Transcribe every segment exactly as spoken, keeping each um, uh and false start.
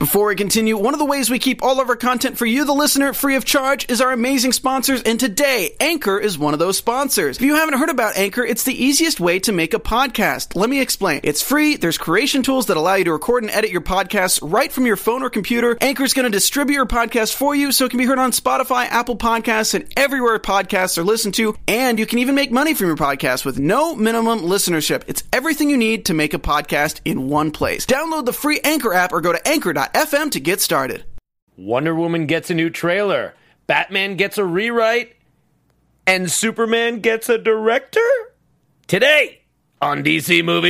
Before we continue, one of the ways we keep all of our content for you, the listener, free of charge is our amazing sponsors, and today, Anchor is one of those sponsors. If you haven't heard about Anchor, it's the easiest way to make a podcast. Let me explain. It's free, there's creation tools that allow you to record and edit your podcasts right from your phone or computer. Anchor's going to distribute your podcast for you so it can be heard on Spotify, Apple Podcasts, and everywhere podcasts are listened to, and you can even make money from your podcast with no minimum listenership. It's everything you need to make a podcast in one place. Download the free Anchor app or go to anchor dot f m to get started. Wonder Woman gets a new trailer, Batman gets a rewrite, and Superman gets a director? Today on D C Movie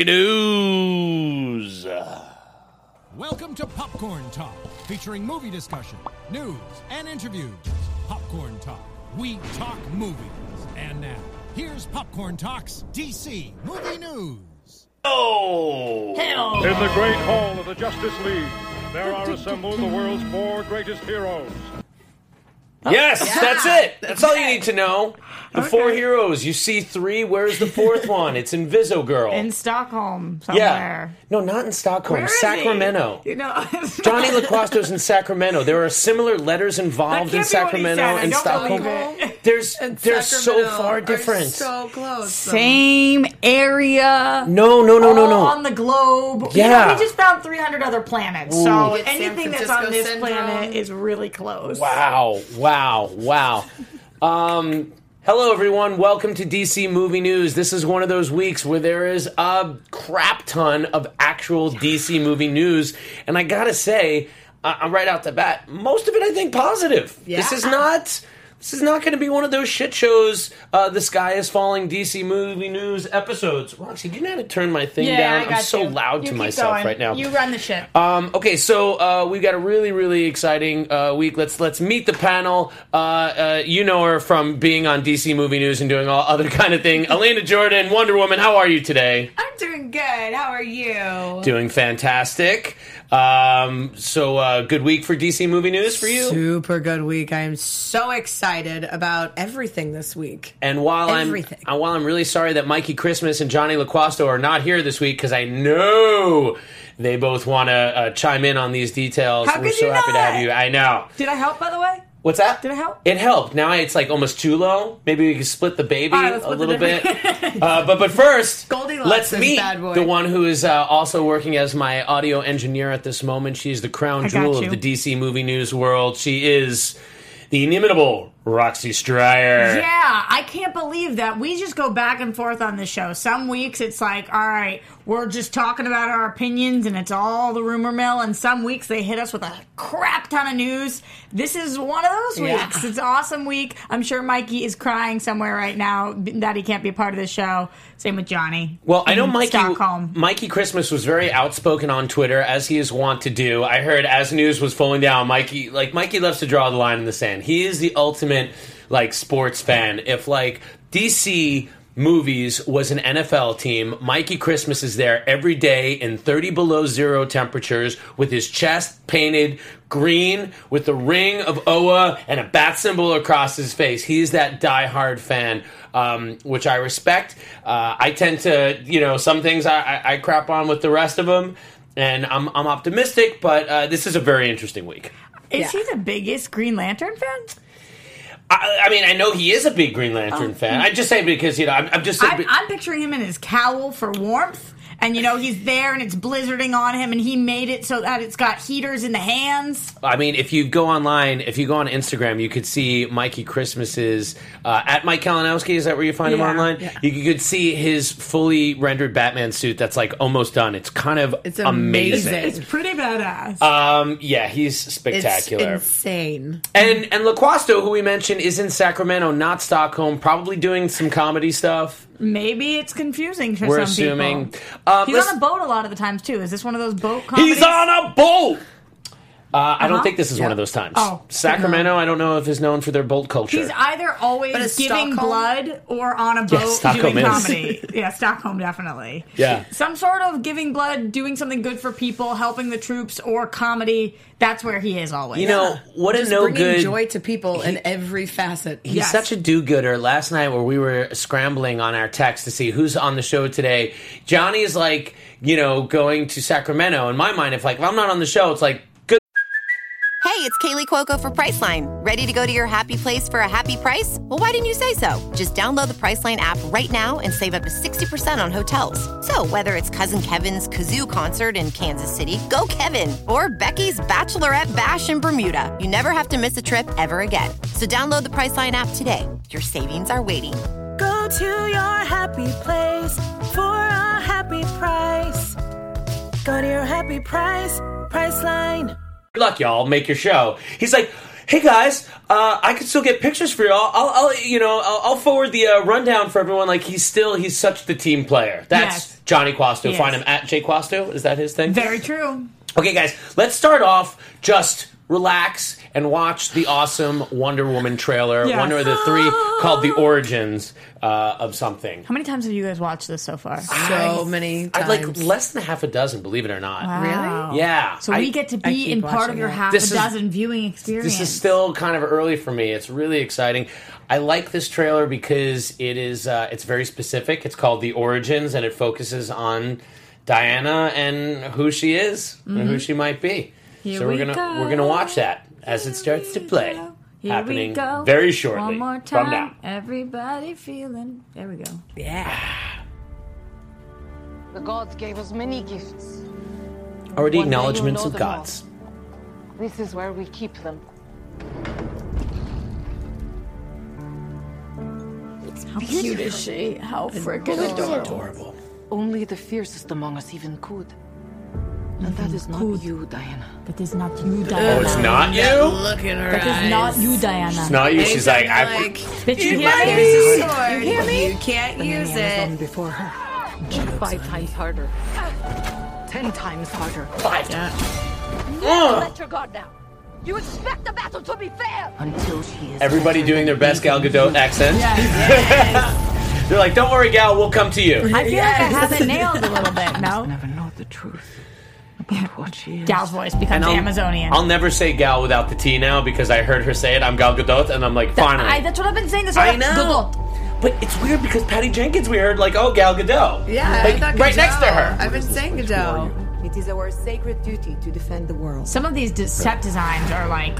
News. Welcome to Popcorn Talk, featuring movie discussion, news, and interviews. Popcorn Talk, we talk movies. And now, here's Popcorn Talk's D C Movie News. Oh! Hell. In the great hall of the Justice League, there are assembled the world's four greatest heroes. Yes, Yeah. that's it. That's all you need to know. The Okay. four heroes. You see three. Where's the fourth one? It's Inviso Girl. In Stockholm yeah. somewhere. No, not in Stockholm. Where is Sacramento. he? You know, Johnny LaQuasto's in Sacramento. There are similar letters That involved in can't be what he Sacramento said. I and don't Stockholm. believe it. There's And they're so Sacramento far are different. So close. though. Same area. No, no, no, no, all no. on the globe. You Yeah. know, we just found three hundred other planets. Ooh. So It's San anything that's Francisco on this syndrome. planet is really close. Wow, wow, wow. Um, hello, everyone. Welcome to D C Movie News. This is one of those weeks where there is a crap ton of actual D C movie news. And I gotta say, uh, right out the bat, most of it I think positive. Yeah. This is not... This is not going to be one of those shit shows, uh, the sky is falling D C Movie News episodes. Roxy, do you know how to turn my thing Yeah, down? I got I'm so you. loud You to keep myself going. right now. You run the ship. Um, okay, so uh, we've got a really, really exciting uh, week. Let's let's meet the panel. Uh, uh, you know her from being on D C Movie News and doing all other kind of thing. Elena Jordan, Wonder Woman, how are you today? I'm doing good. How are you? Doing fantastic. Um, so uh, good week for D C Movie News for you. Super good week. I am so excited about everything this week. And while Everything. I'm uh, while I'm really sorry that Mikey Christmas and Johnny LaQuasto are not here this week because I know they both want to uh, chime in on these details. How We're could so you happy to not? have you. I know. Did I help, by the way? What's that? Did it help? It helped. Now it's like almost too low. Maybe we can split the baby All right, let's a split the little bit. baby. uh, but but first, Goldilocks let's is meet bad boy. the one who is uh, also working as my audio engineer at this moment. She's the crown I got jewel you. of the D C movie news world. She is the inimitable Roxy Stryer. Yeah, I can't believe that. We just go back and forth on this show. Some weeks it's like, all right, we're just talking about our opinions and it's all the rumor mill. And some weeks they hit us with a crap ton of news. This is one of those Yeah. weeks. It's an awesome week. I'm sure Mikey is crying somewhere right now that he can't be a part of this show. Same with Johnny. Well, I know in Mikey Stockholm. Mikey Christmas was very outspoken on Twitter, as he is wont to do. I heard as news was falling down, Mikey like Mikey loves to draw the line in the sand. He is the ultimate like sports fan. If like D C Movies was an N F L team, Mikey Christmas is there every day in thirty below zero temperatures with his chest painted green with the ring of O A and a bat symbol across his face. He's that diehard fan, um, which I respect. Uh, I tend to, you know, some things I, I, I crap on with the rest of them, and I'm, I'm optimistic, but uh, this is a very interesting week. Is Yeah. he the biggest Green Lantern fan? I, I mean, I know he is a big Green Lantern fan. I just say because, you know, I'm, I'm just saying. I'm, I'm picturing him in his cowl for warmth. And, you know, he's there and it's blizzarding on him and he made it so that it's got heaters in the hands. I mean, if you go online, if you go on Instagram, you could see Mikey Christmas's, uh, at Mike Kalinowski, is that where you find him Yeah, online? yeah. You could see his fully rendered Batman suit that's like almost done. It's kind of It's amazing. amazing. It's pretty badass. Um, yeah, he's It's spectacular. insane. And and LaQuasto, who we mentioned, is in Sacramento, not Stockholm, probably doing some comedy stuff. Maybe it's confusing for We're some assuming. people. Uh, He's let's- on a boat a lot of the times, too. Is this one of those boat comedies? He's on a boat! Uh, I don't Uh-huh. think this is one Yeah. of those times. Oh. Sacramento, I don't know if is known for their boat culture. He's either always But it's giving Stockholm? blood or on a Yeah, boat Stockholm doing is. comedy. Yeah, Stockholm, definitely. Yeah. Some sort of giving blood, doing something good for people, helping the troops, or comedy. That's where he is always. You know, what a Just no bringing good. joy to people in every facet. He's Yes. such a do-gooder. Last night where we were scrambling on our text to see who's on the show today, Johnny is like, you know, going to Sacramento. In my mind, if like if I'm not on the show, it's like, good it's Kaylee Cuoco for Priceline. Ready to go to your happy place for a happy price? Well, why didn't you say so? Just download the Priceline app right now and save up to sixty percent on hotels. So whether it's Cousin Kevin's Kazoo Concert in Kansas City, go Kevin, or Becky's Bachelorette Bash in Bermuda, you never have to miss a trip ever again. So download the Priceline app today. Your savings are waiting. Go to your happy place for a happy price. Go to your happy price, Priceline. Good luck, y'all. Make your show. He's like, hey guys, uh, I can still get pictures for y'all. I'll, I'll you know, I'll, I'll forward the uh, rundown for everyone. Like he's still, he's such the team player. That's Yes. Johnny Quasto. Yes. Find him at Jay Quasto. Is that his thing? Very true. Okay, guys, let's start off. Just relax and watch the awesome Wonder Woman trailer. Yes. Wonder the three called The Origins uh, of something. How many times have you guys watched this so far? So many I'd times. like less than half a dozen, believe it or not. Wow. Yeah. So I- we get to I be keep in part of watching your it. half This a is- dozen viewing experience. This is still kind of early for me. It's really exciting. I like this trailer because it is uh, it's very specific. It's called The Origins, and it focuses on Diana and who she is and who she might be. Here so we're we gonna go. we're gonna watch that as it starts to play, Here happening we go. very shortly. One more From time. now. Everybody feeling. There we go. Yeah. The gods gave us many gifts. Already One day acknowledgments you'll of know them gods. all. This is where we keep them. How cute is she? How freaking adorable. Adorable. Only the fiercest among us even could. And that is not you, Diana. That is not you, Diana. Oh, it's not you? Look in her That eyes. is not you, Diana. It's not you. She's like, I. like, Bitch, you hear here's me? a sword. You hear me? You can't use Diana's on it. before her. Five times harder. Ten times harder. Five. Let your guard down. You expect the battle to be fair until she is. Everybody doing their best Gal Gadot accent. Yes. They're like, don't worry, Gal, we'll come to you. I feel like I have it nailed a little bit, no? Never know the truth about what she is. Gal's voice becomes I'll, Amazonian. I'll never say Gal without the T now because I heard her say it. I'm Gal Gadot, and I'm like, finally. I, that's what I've been saying this I whole know. Gadot. But it's weird because Patty Jenkins, we heard like, oh, Gal Gadot. Yeah, like, I thought right Gadot. next to her. I've been saying Gadot. It is our sacred duty to defend the world. Some of these de- set designs are like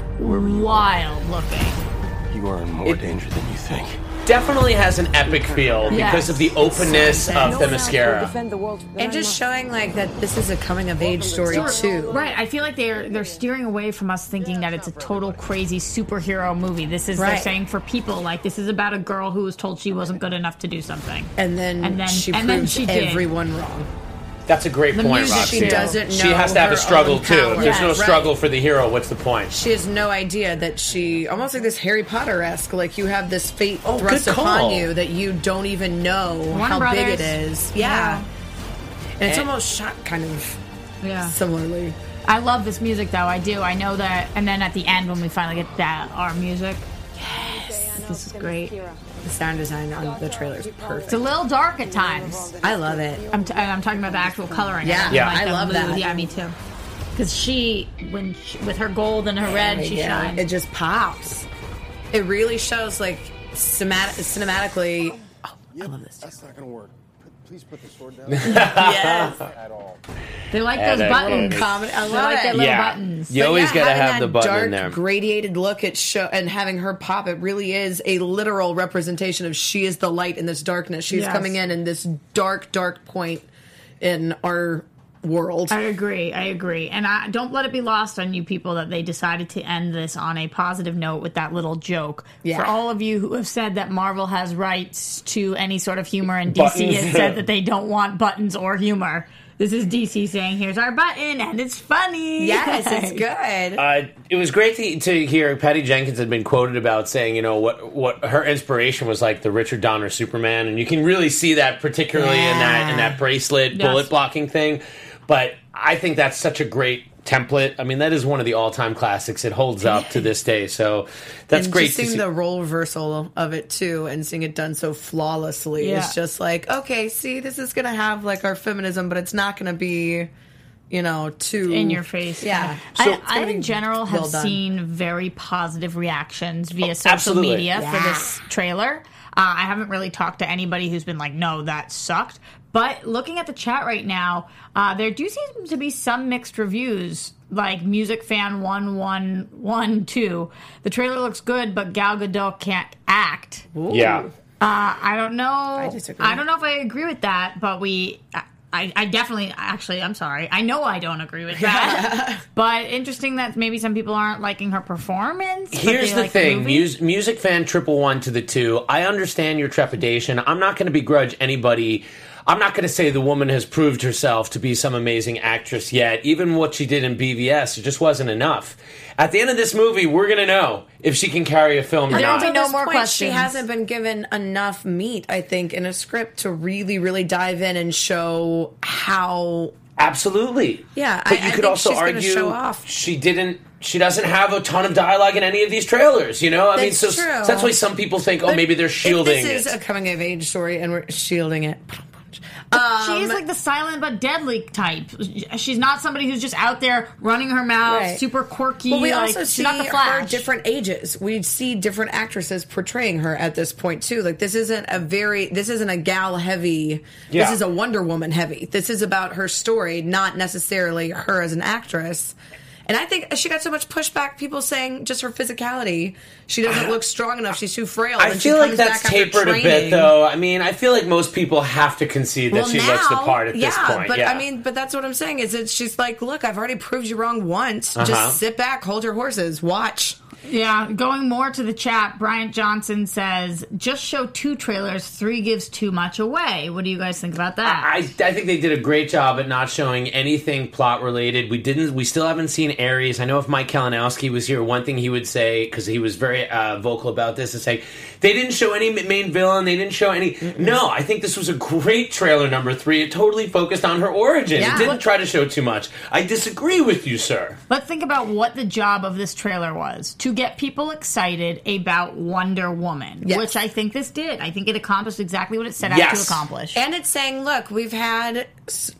wild looking. You are in more danger than you think. Definitely has an epic feel Yes. because of the openness So of No the one else will mascara. defend the world And just showing like that this is a coming of age story too. Right, I feel like they're they're steering away from us thinking that it's a total crazy superhero movie. This is they're Right. saying for people like this is about a girl who was told she wasn't good enough to do something. And then, And then- she and then proves she did. everyone wrong. That's a great The point, music Roxy. She doesn't She know has to have her a struggle own too. power. If there's no Yes. struggle for the hero, what's the point? She has no idea that she almost like this Harry Potter esque. Like you have this fate Oh, thrust good upon call. you that you don't even know Warner how Brothers. big it is. Yeah, Yeah. and it's And- almost shot kind of Yeah. similarly. I love this music though. I do. I know that. And then at the end when we finally get that our music, yes, this is great. The sound design on the trailer is perfect. It's a little dark at times. I love it. I'm, t- and I'm talking about the actual coloring. Yeah. I Yeah. like I the love blue. that. Yeah, me too. Because she, when she, with her gold and her red, she Yeah, shines. it just pops. It really shows like cinemat- cinematically. Oh, I love this. That's not gonna work. P- Please put the sword down. Yes. At all. They like Yeah, those that- buttons. Comedy. I They love like it. their little Yeah. buttons. You But always yeah, gotta having have the that button dark, in there. gradated look at show and having her pop. It really is a literal representation of she is the light in this darkness. She's Yes. coming in in this dark, dark point in our world. I agree. I agree. And I don't let it be lost on you people that they decided to end this on a positive note with that little joke. Yeah. For all of you who have said that Marvel has rights to any sort of humor and D C Buttons. has said that they don't want buttons or humor. This is D C saying, here's our button and it's funny. Yes, it's good. Uh, it was great to, to hear Patty Jenkins had been quoted about saying, you know, what what her inspiration was like the Richard Donner Superman, and you can really see that particularly in that in that bracelet Yes. bullet blocking thing. But I think that's such a great template. I mean, that is one of the all time classics. It holds up to this day. So that's and great just to seeing see. the role reversal of it too, and seeing it done so flawlessly. Yeah. It's just like, okay, see, this is gonna have like our feminism, but it's not gonna be you know, too in your face. Yeah. So, So I, I in general have well done. seen very positive reactions via Oh, social absolutely. media Yeah. for this trailer. Uh, I haven't really talked to anybody who's been like, no, that sucked. But looking at the chat right now, uh, there do seem to be some mixed reviews. Like Music Fan one one one two, the trailer looks good, but Gal Gadot can't act. Ooh. Yeah. Uh, I don't know. I disagree. I don't know if I agree with that, but we. I, I definitely, actually, I'm sorry. I know I don't agree with that. But interesting that maybe some people aren't liking her performance. but Here's they the like thing, movie. Mus- music fan triple one to the two. I understand your trepidation. I'm not going to begrudge anybody. I'm not going to say the woman has proved herself to be some amazing actress yet. Even what she did in B V S, it just wasn't enough. At the end of this movie, we're going to know if she can carry a film or And not. up to no this more point, questions. She hasn't been given enough meat, I think, in a script to really, really dive in and show how. Absolutely. Yeah, but I- you I could think also she's gonna argue show off. she didn't. She doesn't have a ton of dialogue in any of these trailers. You know, I mean, That's so, true. so that's why some people think, oh, But maybe they're shielding if this it. is a coming of age story and we're shielding it. she is like the silent but deadly type. She's not somebody who's just out there running her mouth, Right. super quirky. But we like, also she's see not the her Flash. different ages. We see different actresses portraying her at this point too. Like this isn't a very, this isn't a gal heavy. Yeah. This is a Wonder Woman heavy. This is about her story, not necessarily her as an actress. And I think she got so much pushback. People saying just her physicality, she doesn't look strong enough. She's too frail. I and feel she like comes that's back after tapered a bit, training. though. I mean, I feel like most people have to concede that Well, she now, looks the part at yeah, this point. But yeah, I mean, but that's what I'm saying is that she's like, look, I've already proved you wrong once. Uh-huh. Just sit back, hold your horses, watch. Yeah, going more to the chat, Bryant Johnson says, just show two trailers, three gives too much away. What do you guys think about that? I, I think they did a great job at not showing anything plot related. We didn't. We still haven't seen Ares. I know if Mike Kalinowski was here, one thing he would say, because he was very uh, vocal about this, is say they didn't show any main villain. They didn't show any. Mm-mm. No, I think this was a great trailer number three. It totally focused on her origin. Yeah. It didn't try to show too much. I disagree with you, sir. Let's think about what the job of this trailer was. To get people excited about Wonder Woman, Yes. which I think this did. I think it accomplished exactly what it set out Yes. to accomplish. And it's saying, look, we've had.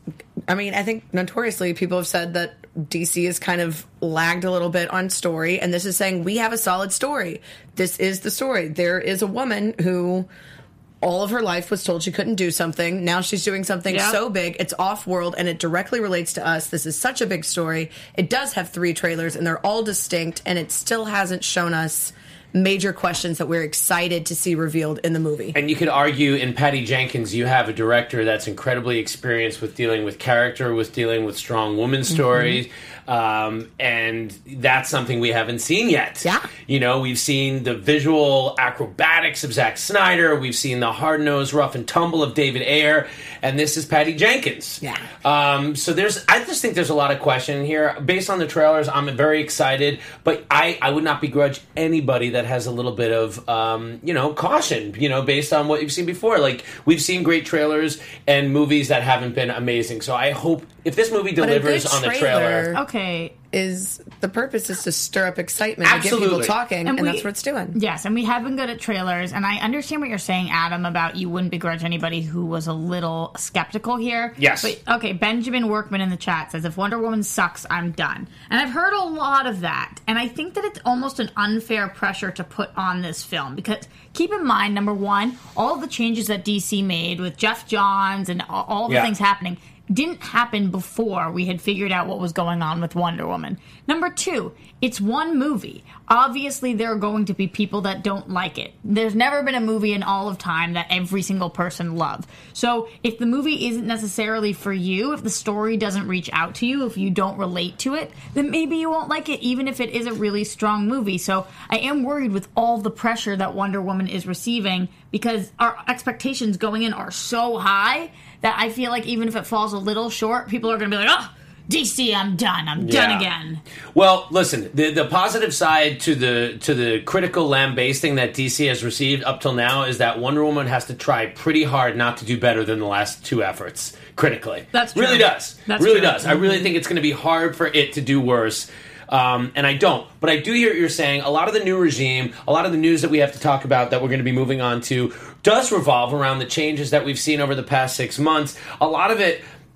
I mean, I think notoriously people have said that D C has kind of lagged a little bit on story, and this is saying we have a solid story. This is the story. There is a woman who all of her life was told she couldn't do something. Now she's doing something Yep. so big, it's off-world, and it directly relates to us. This is such a big story. It does have three trailers, and they're all distinct, and it still hasn't shown us major questions that we're excited to see revealed in the movie. And you could argue in Patty Jenkins, you have a director that's incredibly experienced with dealing with character, with dealing with strong woman stories. Mm-hmm. Um, and that's something we haven't seen yet. Yeah. You know, we've seen the visual acrobatics of Zack Snyder. We've seen the hard-nosed rough and tumble of David Ayer. And this is Patty Jenkins. Yeah. Um, so there's, I just think there's a lot of question here. Based on the trailers, I'm very excited. But I, I would not begrudge anybody that has a little bit of, um, you know, caution, you know, based on what you've seen before. Like, we've seen great trailers and movies that haven't been amazing. So I hope, if this movie But a delivers good on the trailer... trailer- Okay. is the purpose is to stir up excitement and get people Absolutely. talking, and, we- that's what it's doing. Yes, and we have been good at trailers, and I understand what you're saying, Adam, about you wouldn't begrudge anybody who was a little skeptical here. Yes. But, okay, Benjamin Workman in the chat says, if Wonder Woman sucks, I'm done. And I've heard a lot of that, and I think that it's almost an unfair pressure to put on this film, because keep in mind, number one, all of the changes that D C made with Jeff Johns and all, all the Yeah. things happening didn't happen before we had figured out what was going on with Wonder Woman. Number two, it's one movie. Obviously, there are going to be people that don't like it. There's never been a movie in all of time that every single person loved. So if the movie isn't necessarily for you, if the story doesn't reach out to you, if you don't relate to it, then maybe you won't like it, even if it is a really strong movie. So I am worried with all the pressure that Wonder Woman is receiving, because our expectations going in are so high that I feel like even if it falls a little short, people are going to be like, oh, D C, I'm done. I'm Yeah. done again. Well, listen, the the positive side to the to the critical lambasting that D C has received up till now is that Wonder Woman has to try pretty hard not to do better than the last two efforts critically. That's true. Really does. That's really true. does. I really think it's going to be hard for it to do worse. Um, and I don't. But I do hear what you're saying. A lot of the new regime, a lot of the news that we have to talk about that we're going to be moving on to does revolve around the changes that we've seen over the past six months. A lot of it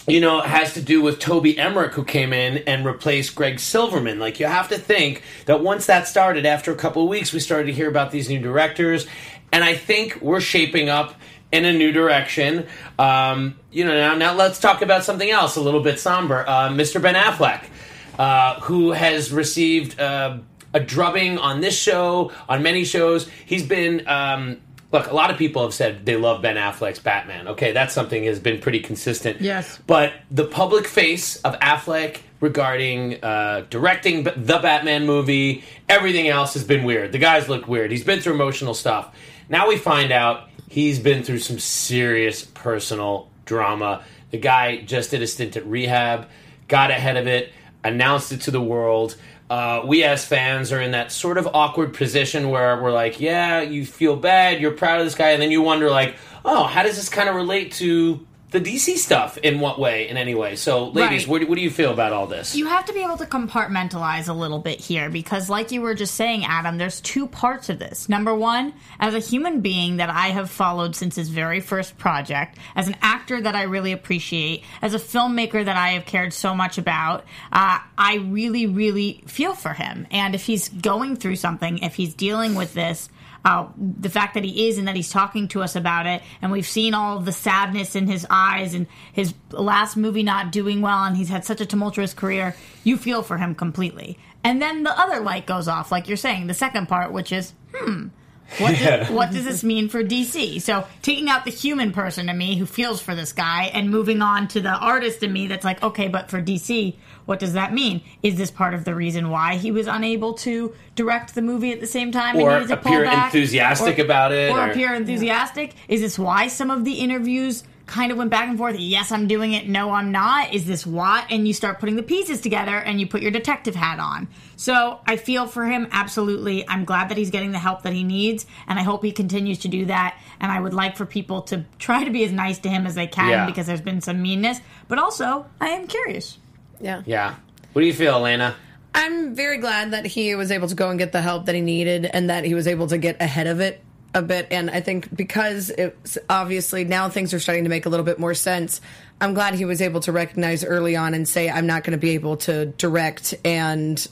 you know, has to do with Toby Emmerich, who came in and replaced Greg Silverman. Like, you have to think that once that started, after a couple of weeks, we started to hear about these new directors, and I think we're shaping up in a new direction. Um, you know, now, now let's talk about something else, a little bit somber. Uh, Mister Ben Affleck, uh, who has received uh, a drubbing on this show, on many shows. He's been... Um, Look, a lot of people have said they love Ben Affleck's Batman. Okay, that's something that has been pretty consistent. Yes. But the public face of Affleck regarding uh, directing the Batman movie, everything else has been weird. The guy's looked weird. He's been through emotional stuff. Now we find out he's been through some serious personal drama. The guy just did a stint at rehab, got ahead of it, announced it to the world. Uh, we as fans are in that sort of awkward position where we're like, yeah, you feel bad, you're proud of this guy, and then you wonder, like, oh, how does this kind of relate to the D C stuff? In what way? In any way? So, ladies, Right. what, do, what do you feel about all this? You have to be able to compartmentalize a little bit here because, like you were just saying, Adam, there's two parts of this. Number one, as a human being that I have followed since his very first project, as an actor that I really appreciate, as a filmmaker that I have cared so much about, uh, I really, really feel for him. And if he's going through something, if he's dealing with this, Uh, the fact that he is and that he's talking to us about it, and we've seen all of the sadness in his eyes and his last movie not doing well, and he's had such a tumultuous career, you feel for him completely. And then the other light goes off, like you're saying, the second part, which is, hmm, what, Yeah. do, what does this mean for D C? So taking out the human person in me who feels for this guy and moving on to the artist in me that's like, okay, but for D C, what does that mean? Is this part of the reason why he was unable to direct the movie at the same time? Or and needed to pull appear back? enthusiastic Or- about it? Or, Or, appear enthusiastic? Is this why some of the interviews kind of went back and forth? Yes, I'm doing it. No, I'm not. Is this why? And you start putting the pieces together and you put your detective hat on. So I feel for him, absolutely. I'm glad that he's getting the help that he needs, and I hope he continues to do that. And I would like for people to try to be as nice to him as they can Yeah. because there's been some meanness. But also, I am curious. Yeah. Yeah. What do you feel, Elena? I'm very glad that he was able to go and get the help that he needed and that he was able to get ahead of it a bit. And I think because it's obviously now things are starting to make a little bit more sense, I'm glad he was able to recognize early on and say, I'm not going to be able to direct and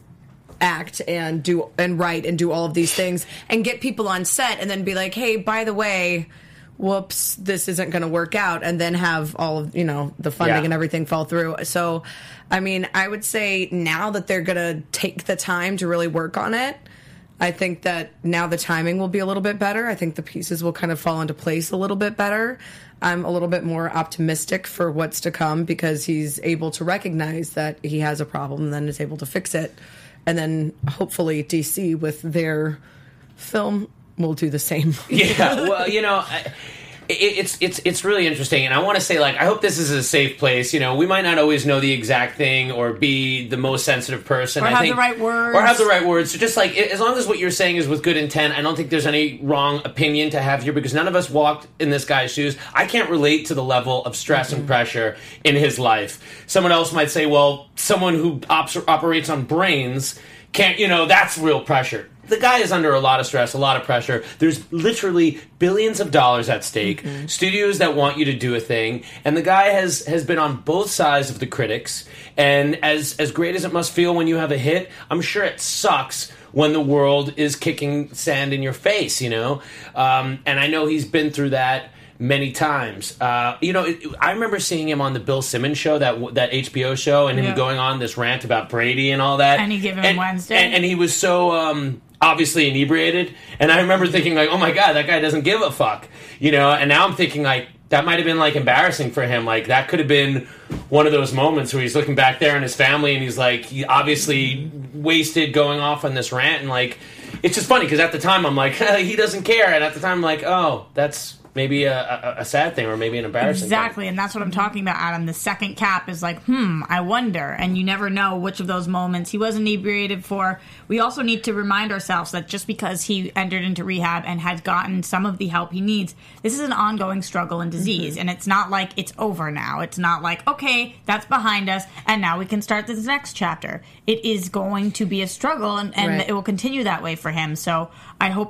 act and do and write and do all of these things and get people on set and then be like, hey, by the way, whoops, this isn't going to work out, and then have all of, you know, the funding Yeah. and everything fall through. So, I mean, I would say now that they're going to take the time to really work on it, I think that now the timing will be a little bit better. I think the pieces will kind of fall into place a little bit better. I'm a little bit more optimistic for what's to come because he's able to recognize that he has a problem and then is able to fix it. And then hopefully D C with their film will do the same. Yeah, well, you know, I, it, it's it's it's really interesting, and I want to say, like, I hope this is a safe place. You know, we might not always know the exact thing or be the most sensitive person, Or I have think, the right words. or have the right words. So just like, as long as what you're saying is with good intent, I don't think there's any wrong opinion to have here because none of us walked in this guy's shoes. I can't relate to the level of stress Mm-hmm. and pressure in his life. Someone else might say, well, someone who ops- operates on brains can't, you know, that's real pressure. The guy is under a lot of stress, a lot of pressure. There's literally billions of dollars at stake, Mm-hmm. studios that want you to do a thing, and the guy has, has been on both sides of the critics. And as as great as it must feel when you have a hit, I'm sure it sucks when the world is kicking sand in your face, you know? Um, and I know he's been through that many times. Uh, you know, it, I remember seeing him on the Bill Simmons show, that that H B O show, and him Yeah. going on this rant about Brady and all that. Any Given and, Wednesday. And, and he was so um, obviously inebriated. And I remember thinking, like, oh my God, that guy doesn't give a fuck. You know, and now I'm thinking, like, that might have been, like, embarrassing for him. Like, that could have been one of those moments where he's looking back there in his family and he's, like, he obviously wasted going off on this rant. And, like, it's just funny because at the time I'm like, he doesn't care. And at the time I'm like, oh, that's maybe a, a, a sad thing or maybe an embarrassing Exactly, and that's what I'm talking about, Adam. The second cap is like, hmm, I wonder. And you never know which of those moments he was inebriated for. We also need to remind ourselves that just because he entered into rehab and has gotten some of the help he needs, this is an ongoing struggle and disease. Mm-hmm. And it's not like it's over now. It's not like, okay, that's behind us, and now we can start this next chapter. It is going to be a struggle, and, and Right. it will continue that way for him. So I hope that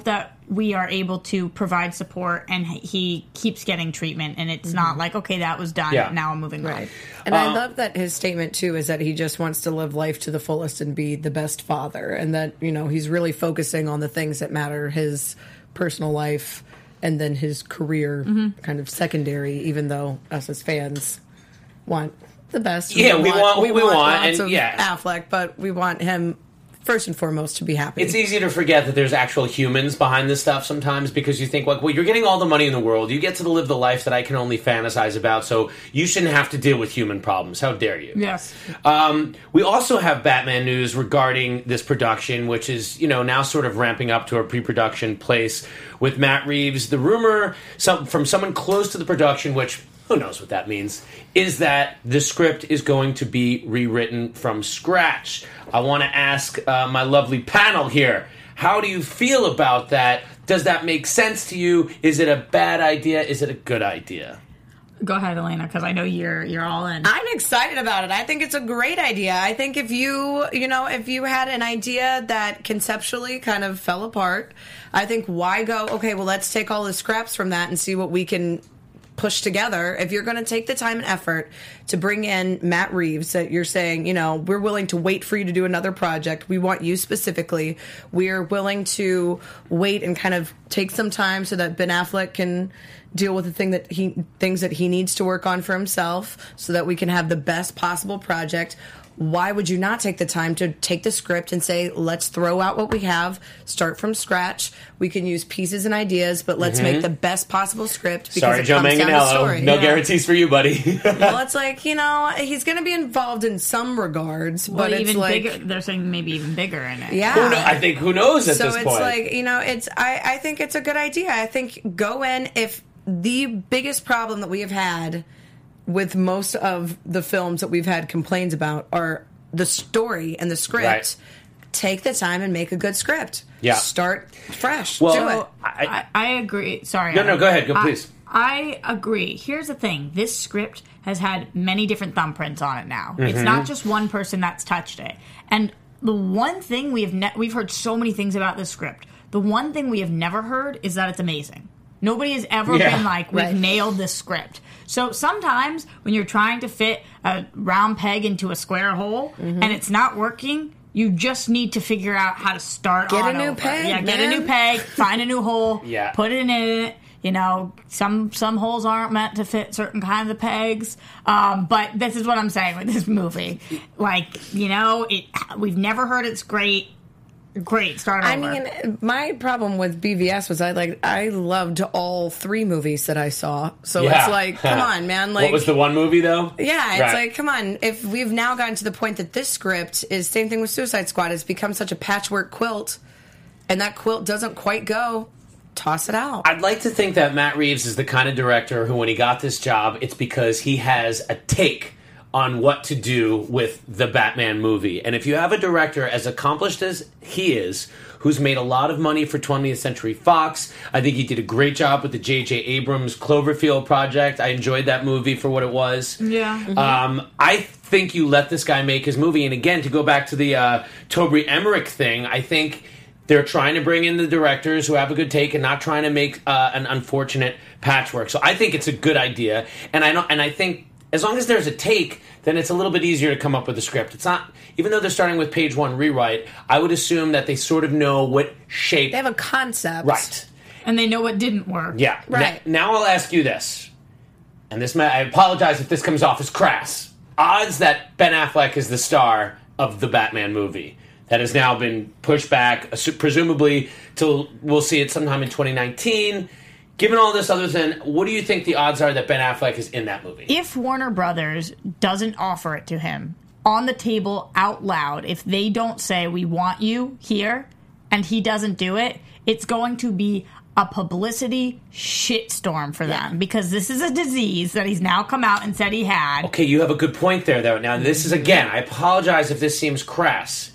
we are able to provide support, and he keeps getting treatment, and it's mm-hmm. not like, okay, that was done, yeah. now I'm moving right. on. And uh, I love that his statement, too, is that he just wants to live life to the fullest and be the best father, and that, you know, he's really focusing on the things that matter, his personal life, and then his career mm-hmm. kind of secondary, even though us as fans want the best. Yeah, we, we want, we, we want, lots and of yeah. Affleck, but we want him first and foremost to be happy. It's easy to forget that there's actual humans behind this stuff sometimes, because you think, like, well, you're getting all the money in the world, you get to live the life that I can only fantasize about, so you shouldn't have to deal with human problems. How dare you? Yes. Um, we also have Batman news regarding this production, which is, you know, now sort of ramping up to a pre-production place with Matt Reeves. The rumor some, from someone close to the production, which who knows what that means, is that the script is going to be rewritten from scratch. I want to ask uh, my lovely panel here, how do you feel about that? Does that make sense to you? Is it a bad idea? Is it a good idea? Go ahead, Elena, because I know you're you're all in. I'm excited about it. I think it's a great idea. I think if you, you know, if you had an idea that conceptually kind of fell apart, I think why go, okay, well, let's take all the scraps from that and see what we can push together. If you're going to take the time and effort to bring in Matt Reeves, that you're saying, you know, we're willing to wait for you to do another project. We want you specifically. We're willing to wait and kind of take some time so that Ben Affleck can deal with the thing that he things that he needs to work on for himself, so that we can have the best possible project. Why would you not take the time to take the script and say, let's throw out what we have, start from scratch. We can use pieces and ideas, but let's mm-hmm. make the best possible script. Because Sorry, it Joe comes down to story. Manganiello. No yeah. guarantees for you, buddy. Well, it's like, you know, he's going to be involved in some regards, well, but it's even like bigger, they're saying maybe even bigger in it. Yeah, who know, I think who knows at so this it's point. like, you know, it's I, I think it's a good idea. I think go in if the biggest problem that we have had with most of the films that we've had complaints about are the story and the script. Right. Take the time and make a good script. Yeah. Start fresh. Well, Do it. I, I, I agree. Sorry. No, no, go ahead. Go, I, please. I agree. Here's the thing. This script has had many different thumbprints on it now. Mm-hmm. It's not just one person that's touched it. And the one thing we have ne- we've heard so many things about this script. The one thing we have never heard is that it's amazing. Nobody has ever Yeah. been like, we've Right. nailed this script. So sometimes when you're trying to fit a round peg into a square hole Mm-hmm. and it's not working, you just need to figure out how to start Get a on new over. peg, Yeah, get a man. new peg, find a new hole, Yeah. put it in it. You know, some some holes aren't meant to fit certain kinds of pegs. Um, but this is what I'm saying with this movie. Like, you know, it we've never heard it's great. Great, start over. I mean, my problem with B V S was I like I loved all three movies that I saw. So Yeah. it's like, come on, man. Like, what was the one movie, though? yeah, it's Right. like, come on. If we've now gotten to the point that this script is same thing with Suicide Squad, it's become such a patchwork quilt, and that quilt doesn't quite go. Toss it out. I'd like to think that Matt Reeves is the kind of director who, when he got this job, it's because he has a take on what to do with the Batman movie. And if you have a director as accomplished as he is, who's made a lot of money for twentieth Century Fox, I think he did a great job with the J J Abrams Cloverfield project. I enjoyed that movie for what it was. Yeah. Mm-hmm. Um, I think you let this guy make his movie. And again, to go back to the uh, Toby Emmerich thing, I think they're trying to bring in the directors who have a good take and not trying to make uh, an unfortunate patchwork. So I think it's a good idea. And I know, and I think as long as there's a take, then it's a little bit easier to come up with a script. It's not, even though they're starting with page one rewrite, I would assume that they sort of know what shape. They have a concept. Right. And they know what didn't work. Yeah. Right. Now, now I'll ask you this. And this, may, I apologize if this comes off as crass. Odds that Ben Affleck is the star of the Batman movie that has now been pushed back, presumably till we'll see it sometime in twenty nineteen. Given all this other than, what do you think the odds are that Ben Affleck is in that movie? If Warner Brothers doesn't offer it to him on the table out loud, if they don't say, we want you here, and he doesn't do it, it's going to be a publicity shitstorm for them. Because this is a disease that he's now come out and said he had. Okay, you have a good point there, though. Now, this is, again, I apologize if this seems crass.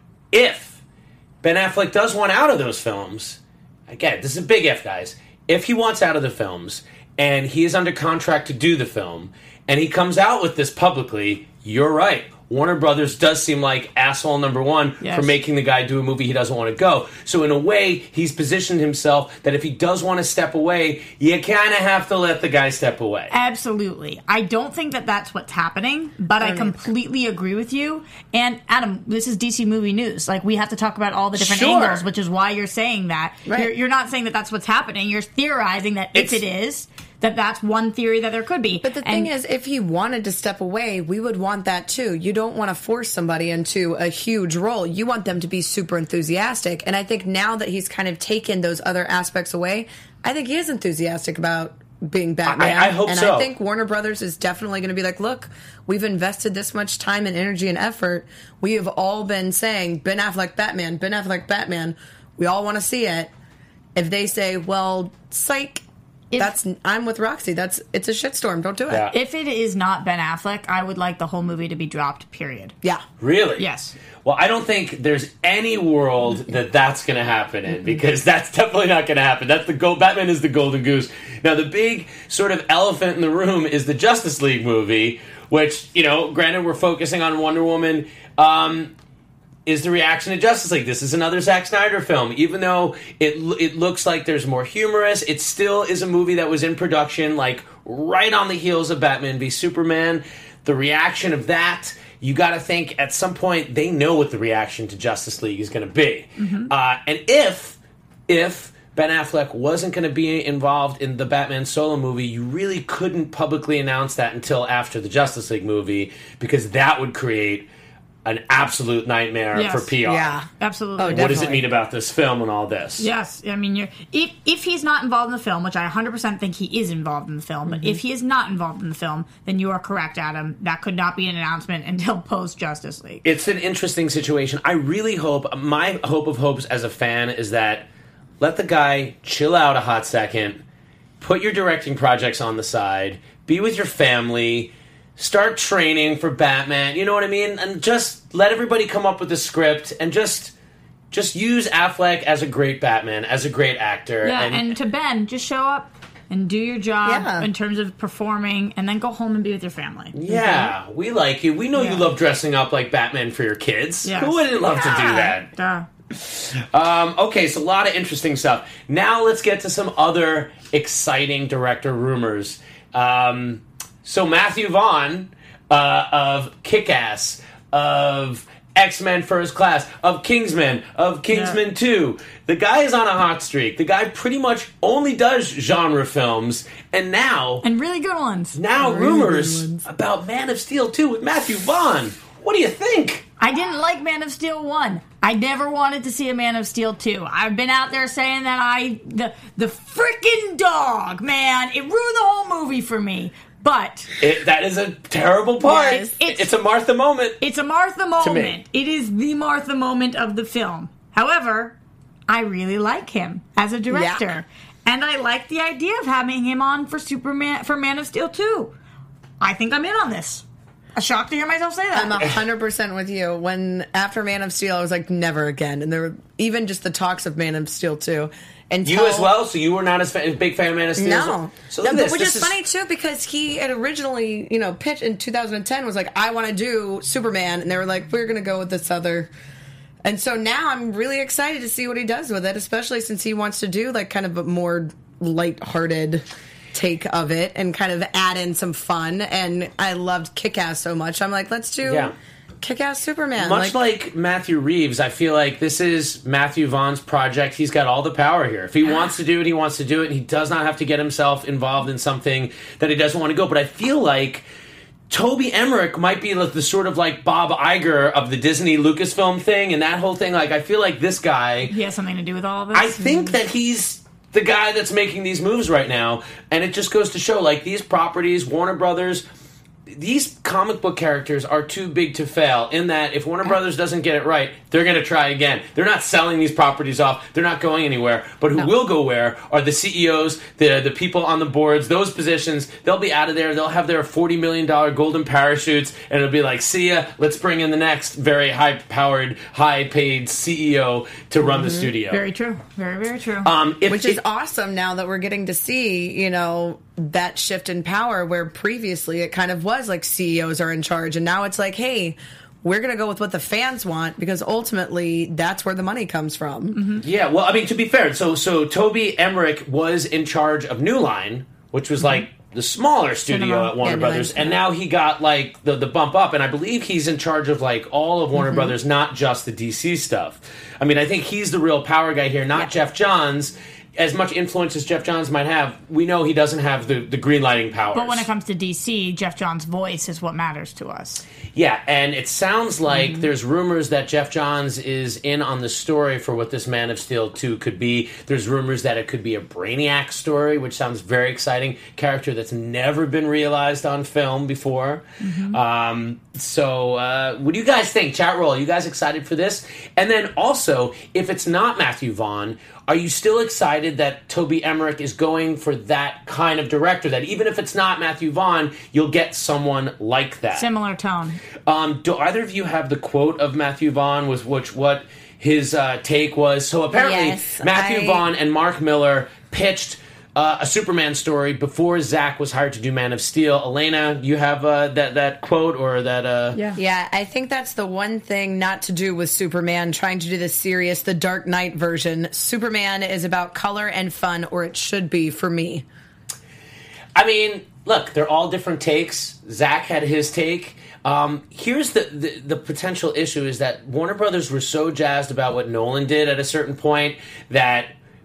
If Ben Affleck does want out of those films, again, this is a big if, guys. If he wants out of the films, and he is under contract to do the film, and he comes out with this publicly, you're right. Warner Brothers does seem like asshole number one Yes. for making the guy do a movie he doesn't want to go. So in a way, he's positioned himself that if he does want to step away, you kind of have to let the guy step away. Absolutely. I don't think that that's what's happening, but I completely agree with you. And Adam, this is D C Movie News. Like, we have to talk about all the different Sure. angles, which is why you're saying that. Right. You're, you're not saying that that's what's happening. You're theorizing that if It's- it is, that that's one theory that there could be. But the And- thing is, if he wanted to step away, we would want that too. You don't want to force somebody into a huge role. You want them to be super enthusiastic. And I think now that he's kind of taken those other aspects away, I think he is enthusiastic about being Batman. I- I hope and so. I think Warner Brothers is definitely going to be like, look, we've invested this much time and energy and effort. We have all been saying, Ben Affleck Batman, Ben Affleck Batman. We all want to see it. If they say, well, psych, If- that's I'm with Roxy. That's it's a shitstorm. Don't do it. Yeah. if it is not Ben Affleck, I would like the whole movie to be dropped, period. Yeah. Really? Yes. Well, I don't think there's any world that that's going to happen in, because that's definitely not going to happen. That's the go- Batman is the golden goose. Now, the big sort of elephant in the room is the Justice League movie, which, you know, granted we're focusing on Wonder Woman. Um, is the reaction to Justice League. This is another Zack Snyder film. Even though it it looks like there's more humorous, it still is a movie that was in production, like, right on the heels of Batman v Superman. The reaction of that, you got to think at some point they know what the reaction to Justice League is going to be. Uh, and if, if Ben Affleck wasn't going to be involved in the Batman solo movie, you really couldn't publicly announce that until after the Justice League movie, because that would create an absolute nightmare Yes. for P R. Yeah. Absolutely. Oh, What does it definitely. mean about this film and all this? Yes, I mean, you're, if if he's not involved in the film, which I one hundred percent think he is involved in the film, but if he is not involved in the film, then you are correct, Adam. That could not be an announcement until post Justice League. It's an interesting situation. I really hope, my hope of hopes as a fan is that let the guy chill out a hot second, put your directing projects on the side, be with your family, start training for Batman, you know what I mean? And just let everybody come up with a script and just just use Affleck as a great Batman, as a great actor. Yeah, and, and, to Ben, just show up and do your job Yeah. in terms of performing, and then go home and be with your family. yeah, we like you. We know Yeah. you love dressing up like Batman for your kids. Yes. Who wouldn't love to do that? Duh. Um, okay, so a lot of interesting stuff. Now let's get to some other exciting director rumors. Um, so Matthew Vaughn uh, of Kick-Ass, of X-Men First Class, of Kingsman, of Kingsman Yeah. two. The guy is on a hot streak. The guy pretty much only does genre films, and now, And really good ones. now Really rumors good ones. about Man of Steel two with Matthew Vaughn. What do you think? I didn't like Man of Steel one. I never wanted to see a Man of Steel two. I've been out there saying that I the the freaking dog, man, it ruined the whole movie for me. But It, that is a terrible part. Yes, it's- it's a Martha moment. it's a Martha me. moment. It is the Martha moment of the film. However, I really like him as a director. And I like the idea of having him on for Superman for Man of Steel two. I think I'm in on this. I'm shocked to hear myself say that. I'm a hundred percent with you. When after Man of Steel, I was like, never again. And there were even just the talks of Man of Steel too. And You as well? So you were not as fa- big fan of Man of Steel? No, So no, look at but this. which This is, funny too because he had originally, you know, pitched in two thousand ten was like, I want to do Superman, and they were like, we're going to go with this other. And so now I'm really excited to see what he does with it, especially since he wants to do like kind of a more lighthearted take of it and kind of add in some fun. And I loved Kick-Ass so much. I'm like, let's do Yeah. Kick-Ass Superman. Much like, Matthew Reeves, I feel like this is Matthew Vaughn's project. He's got all the power here. If he wants to do it, he wants to do it. And he does not have to get himself involved in something that he doesn't want to go. But I feel like Toby Emmerich might be like the sort of like Bob Iger of the Disney Lucasfilm thing and that whole thing. Like, I feel like this guy, he has something to do with all of this. I think that he's the guy that's making these moves right now. And it just goes to show, like, these properties, Warner Brothers, these comic book characters are too big to fail in that if Warner Brothers doesn't get it right, they're going to try again. They're not selling these properties off. They're not going anywhere. But who No. will go where are the C E Os, the the people on the boards, those positions. They'll be out of there. They'll have their forty million dollars golden parachutes, and it'll be like, see ya, let's bring in the next very high-powered, high-paid C E O to run the studio. Very true. Very, very true. Um, if, Which is if- awesome now that we're getting to see, you know, that shift in power where previously it kind of was like C E Os are in charge, and now it's like, hey, we're going to go with what the fans want because ultimately that's where the money comes from. Mm-hmm. Yeah, well, I mean, to be fair, so so Toby Emmerich was in charge of New Line, which was like the smaller studio Cinema. at Warner Yeah, Brothers, New and Line. now he got like the, the bump up, and I believe he's in charge of like all of Warner Mm-hmm. Brothers, not just the D C stuff. I mean, I think he's the real power guy here, not Jeff Johns. As much influence as Jeff Johns might have, we know he doesn't have the, the green lighting powers. But when it comes to D C, Jeff Johns' voice is what matters to us. Yeah, and it sounds like Mm-hmm. there's rumors that Jeff Johns is in on the story for what this Man of Steel two could be. There's rumors that it could be a Brainiac story, which sounds very exciting. Character that's never been realized on film before. Mm-hmm. Um, so, uh, what do you guys think? Chat roll, are you guys excited for this? And then also, if it's not Matthew Vaughn, are you still excited that Toby Emmerich is going for that kind of director? That even if it's not Matthew Vaughn, you'll get someone like that. Similar tone. Um, do either of you have the quote of Matthew Vaughn? Was which what his uh, take was? So apparently, Yes, Matthew I- Vaughn and Mark Miller pitched uh, a Superman story before Zach was hired to do Man of Steel. Elena, you have uh, that that quote or that? Uh, Yeah. yeah, I think that's the one thing not to do with Superman, trying to do the serious, the Dark Knight version. Superman is about color and fun, or it should be for me. I mean, look, they're all different takes. Zach had his take. Um, here's the, the the potential issue is that Warner Brothers were so jazzed about what Nolan did at a certain point that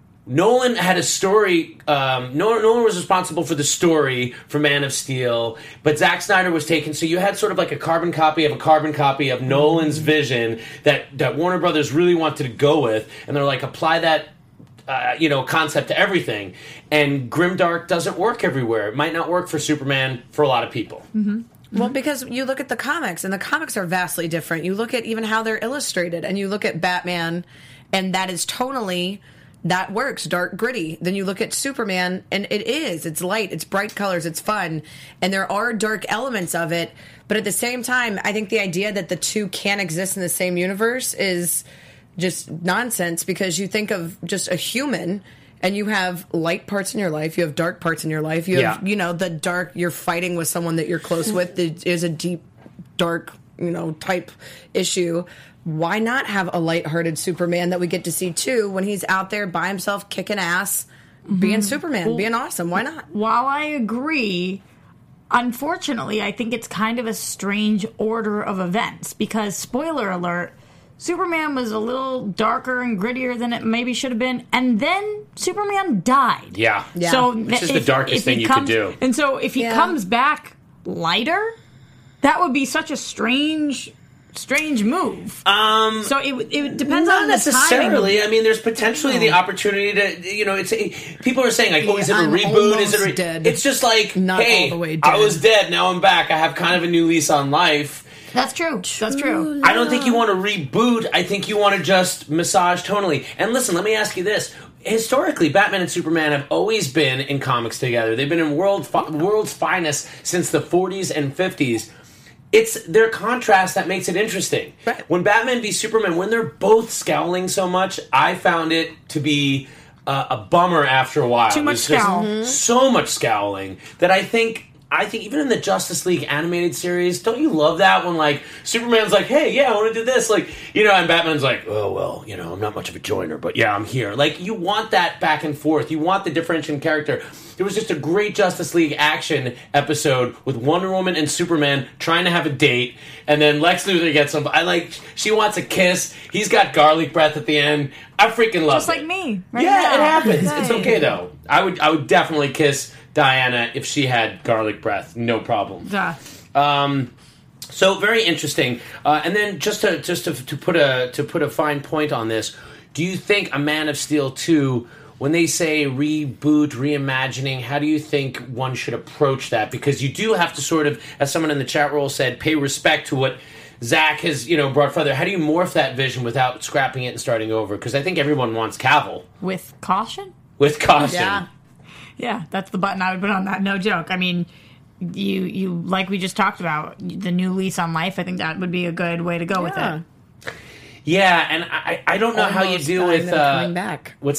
Nolan had a story. Um, Nolan, Nolan was responsible for the story for Man of Steel, but Zack Snyder was taken. So you had sort of like a carbon copy of a carbon copy of Nolan's vision that, that Warner Brothers really wanted to go with, and they're like, apply that uh, you know concept to everything. And Grimdark doesn't work everywhere. It might not work for Superman for a lot of people. Mm-hmm. Well, because you look at the comics, and the comics are vastly different. You look at even how they're illustrated, and you look at Batman, and that is tonally, that works, dark, gritty. Then you look at Superman, and it is. It's light, it's bright colors, it's fun, and there are dark elements of it. But at the same time, I think the idea that the two can't exist in the same universe is just nonsense, because you think of just a human, and you have light parts in your life, you have dark parts in your life, you have, Yeah. you know, the dark, you're fighting with someone that you're close with, that is a deep, dark, you know, type issue. Why not have a lighthearted Superman that we get to see too when he's out there by himself kicking ass, being Superman, Well, being awesome? Why not? While I agree, unfortunately, I think it's kind of a strange order of events because, spoiler alert, Superman was a little darker and grittier than it maybe should have been, and then Superman died. Yeah. Yeah. So Which is if- the darkest if thing he you comes, could do. And so if he Yeah. comes back lighter, that would be such a strange, strange move. Um, so it it depends Not on the necessarily. timing. I mean, there's potentially the opportunity to, you know, it's people are saying like, oh, is it a I'm reboot? Is it a re-? almost dead. It's just like, Not hey, all the way I dead. was dead, now I'm back. I have kind of a new lease on life. That's true. That's true. I don't think you want to reboot. I think you want to just massage tonally. And listen, let me ask you this. Historically, Batman and Superman have always been in comics together. They've been in world fi- world's finest since the forties and fifties. It's their contrast that makes it interesting. Right. When Batman v Superman, when they're both scowling so much, I found it to be uh, a bummer after a while. Too much It was just scowl. Mm-hmm. So much scowling that I think... I think even in the Justice League animated series, don't you love that when, like, Superman's like, hey, yeah, I want to do this, like, you know, and Batman's like, oh, well, you know, I'm not much of a joiner, but yeah, I'm here. Like, you want that back and forth. You want the differentiating character. There was just a great Justice League action episode with Wonder Woman and Superman trying to have a date, and then Lex Luthor gets some, I like, she wants a kiss, he's got garlic breath at the end. I freaking love it. Just like me. Right Yeah, now. it happens. It's Right. okay, though. I would, I would definitely kiss Diana if she had garlic breath, no problem. Duh. Um, so very interesting. Uh, and then just to just to, to put a to put a fine point on this, do you think a Man of Steel two, when they say reboot, reimagining, how do you think one should approach that? Because you do have to sort of, as someone in the chat roll said, pay respect to what Zach has, you know, brought further. How do you morph that vision without scrapping it and starting over? Because I think everyone wants Cavill With caution? with caution. Yeah. Yeah, that's the button I would put on that. No joke. I mean, you you like we just talked about the new lease on life. I think that would be a good way to go Yeah. with it. Yeah, and I I don't know how you Almost do dying with of uh, coming back. What's that?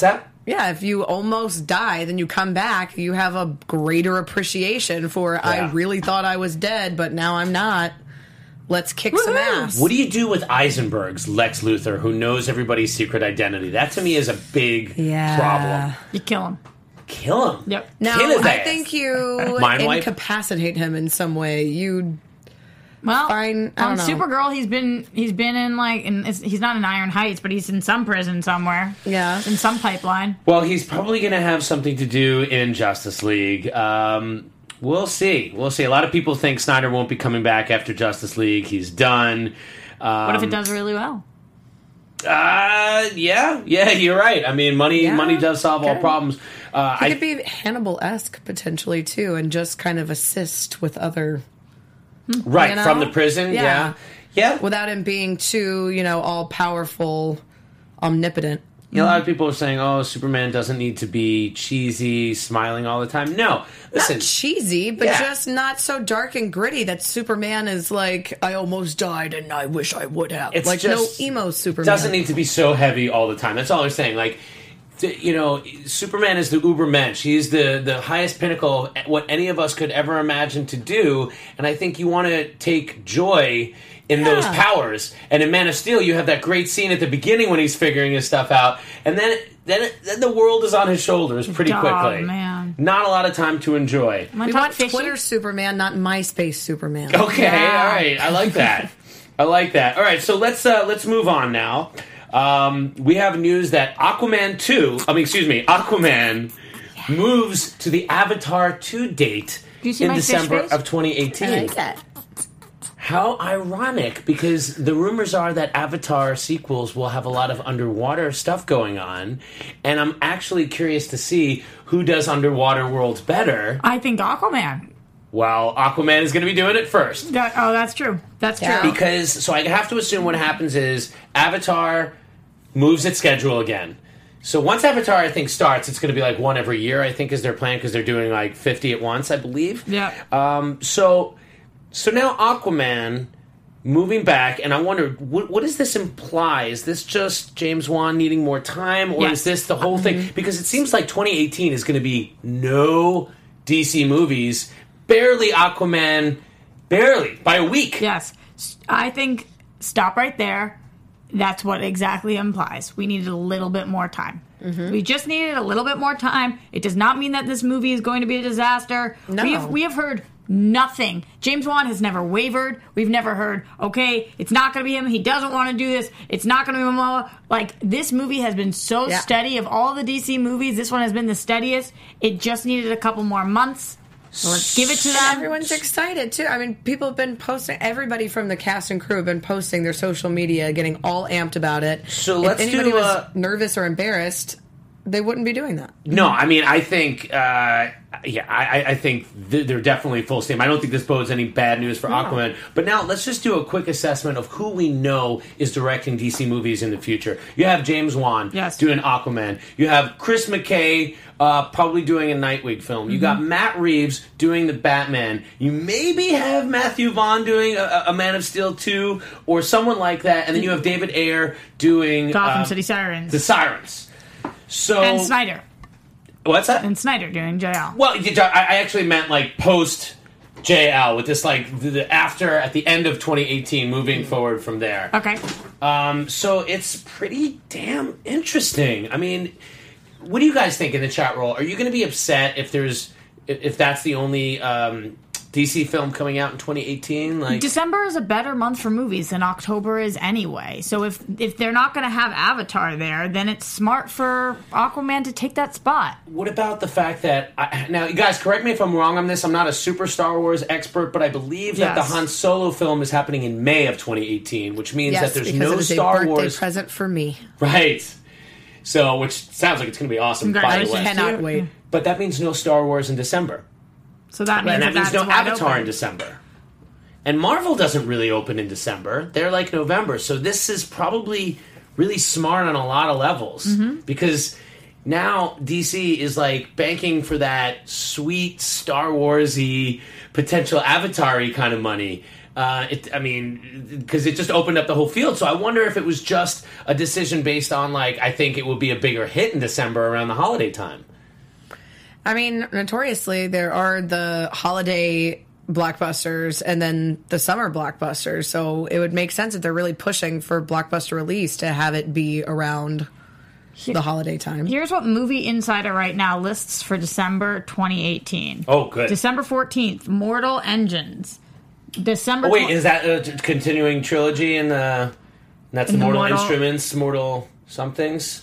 Yeah, if you almost die, then you come back, you have a greater appreciation for, Yeah. I really thought I was dead, but now I'm not. Let's kick Woo-hoo. some ass. What do you do with Eisenberg's Lex Luthor, who knows everybody's secret identity? That, to me, is a big Yeah. problem. You kill him. Kill him. Yep. No, Kill his I ass. think you Mind wipe? incapacitate him in some way. You Well, Fine, I on don't know. Supergirl, he's been he's been in like, in, it's- he's not in Iron Heights, but he's in some prison somewhere. Yeah, in some pipeline. Well, he's probably going to have something to do in Justice League. Um, we'll see. We'll see. A lot of people think Snyder won't be coming back after Justice League. He's done. Um, What if it does really well? Uh, yeah, yeah, you're right. I mean, money, Yeah, money does solve all good. problems. Uh, he I could be Hannibal-esque potentially too, and just kind of assist with other. right you know? from the prison. Yeah. Yeah. yeah, Without him being too, you know, all powerful, omnipotent. You know, a lot of people are saying, "Oh, Superman doesn't need to be cheesy, smiling all the time." No, listen, Not cheesy, but Yeah. just not so dark and gritty that Superman is like, I almost died and I wish I would have. It's like just- no emo Superman. doesn't need to be so heavy all the time. That's all I'm saying. Like, th- you know, Superman is the ubermensch. He's the the highest pinnacle of what any of us could ever imagine to do. And I think you want to take joy in those Yeah. powers. And in Man of Steel, you have that great scene at the beginning when he's figuring his stuff out, and then then, then the world is on his shoulders pretty Oh, quickly. man. Not a lot of time to enjoy. Wanna We talk want fishy? Twitter Superman, not MySpace Superman. Okay, Yeah. all right. I like that. I like that. All right, so let's uh, let's move on now. Um, we have news that Aquaman two, I mean, excuse me, Aquaman moves to the Avatar two date Do you see in my fish December face? of twenty eighteen. I like that. How ironic, because the rumors are that Avatar sequels will have a lot of underwater stuff going on, and I'm actually curious to see who does underwater worlds better. I think Aquaman. Well, Aquaman is going to be doing it first. That, oh, that's true. That's Yeah. true. Because, so I have to assume what happens is Avatar moves its schedule again. So once Avatar, I think, starts, it's going to be like one every year, I think, is their plan, because they're doing like fifty at once, I believe. Yeah. Um, so, so now Aquaman moving back, and I wonder, what, what does this imply? Is this just James Wan needing more time, or Yes. is this the whole thing? Because it seems like twenty eighteen is going to be no D C movies, barely Aquaman, barely, by a week. Yes. I think stop right there. That's what exactly implies. We needed a little bit more time. Mm-hmm. We just needed a little bit more time. It does not mean that this movie is going to be a disaster. No. We have, we have heard nothing. James Wan has never wavered. We've never heard, okay, it's not going to be him. He doesn't want to do this. It's not going to be Momoa. Like, this movie has been so Yeah. steady. Of all the D C movies, this one has been the steadiest. It just needed a couple more months. So let's give it to them. Everyone's excited too. I mean, people have been posting. Everybody from the cast and crew have been posting their social media, getting all amped about it. So if let's anybody do, was uh, nervous or embarrassed, they wouldn't be doing that. No, I mean, I think, uh, yeah, I, I think th- they're definitely full steam. I don't think this bodes any bad news for Aquaman. But now let's just do a quick assessment of who we know is directing D C movies in the future. You have James Wan Yes. doing Aquaman. You have Chris McKay uh, probably doing a Nightwing film. You got Matt Reeves doing the Batman. You maybe have Matthew Vaughn doing a, a Man of Steel two or someone like that. And then you have David Ayer doing Gotham uh, City Sirens. the Sirens. So and Snyder. What's that? And Snyder doing J L. Well, you- I I actually meant like post J L with this like the, the after at the end of twenty eighteen, moving forward from there. Okay. Um, so it's pretty damn interesting. I mean, what do you guys think in the chat roll? Are you going to be upset if there's if, if that's the only um, D C film coming out in twenty eighteen? Like, December is a better month for movies than October is anyway. So if if they're not going to have Avatar there, then it's smart for Aquaman to take that spot. what about the fact that I, now, you guys, correct me if I'm wrong on this. I'm not a super Star Wars expert, but I believe that Yes. the Han Solo film is happening in May of twenty eighteen, which means Yes, that there's because no it is Star a birthday Wars. present for me. Right. So, which sounds like it's going to be awesome, by the Congratulations. way. Cannot wait. But that means no Star Wars in December. So that means And that that means no that's wide Avatar open. in December. And Marvel doesn't really open in December. They're like November. So this is probably really smart on a lot of levels. Mm-hmm. Because now D C is like banking for that sweet Star Wars-y, potential Avatar-y kind of money. Uh, it, I mean, because it just opened up the whole field. So I wonder if it was just a decision based on, like, I think it would be a bigger hit in December around the holiday time. I mean, notoriously, there are the holiday blockbusters and then the summer blockbusters. So it would make sense if they're really pushing for blockbuster release to have it be around the holiday time. Here's what Movie Insider right now lists for December twenty eighteen. Oh, good. December fourteenth, Mortal Engines. December. Oh, wait, tw- is that a t- continuing trilogy? And uh, that's In the the Mortal, Mortal- Instruments, Mortal somethings.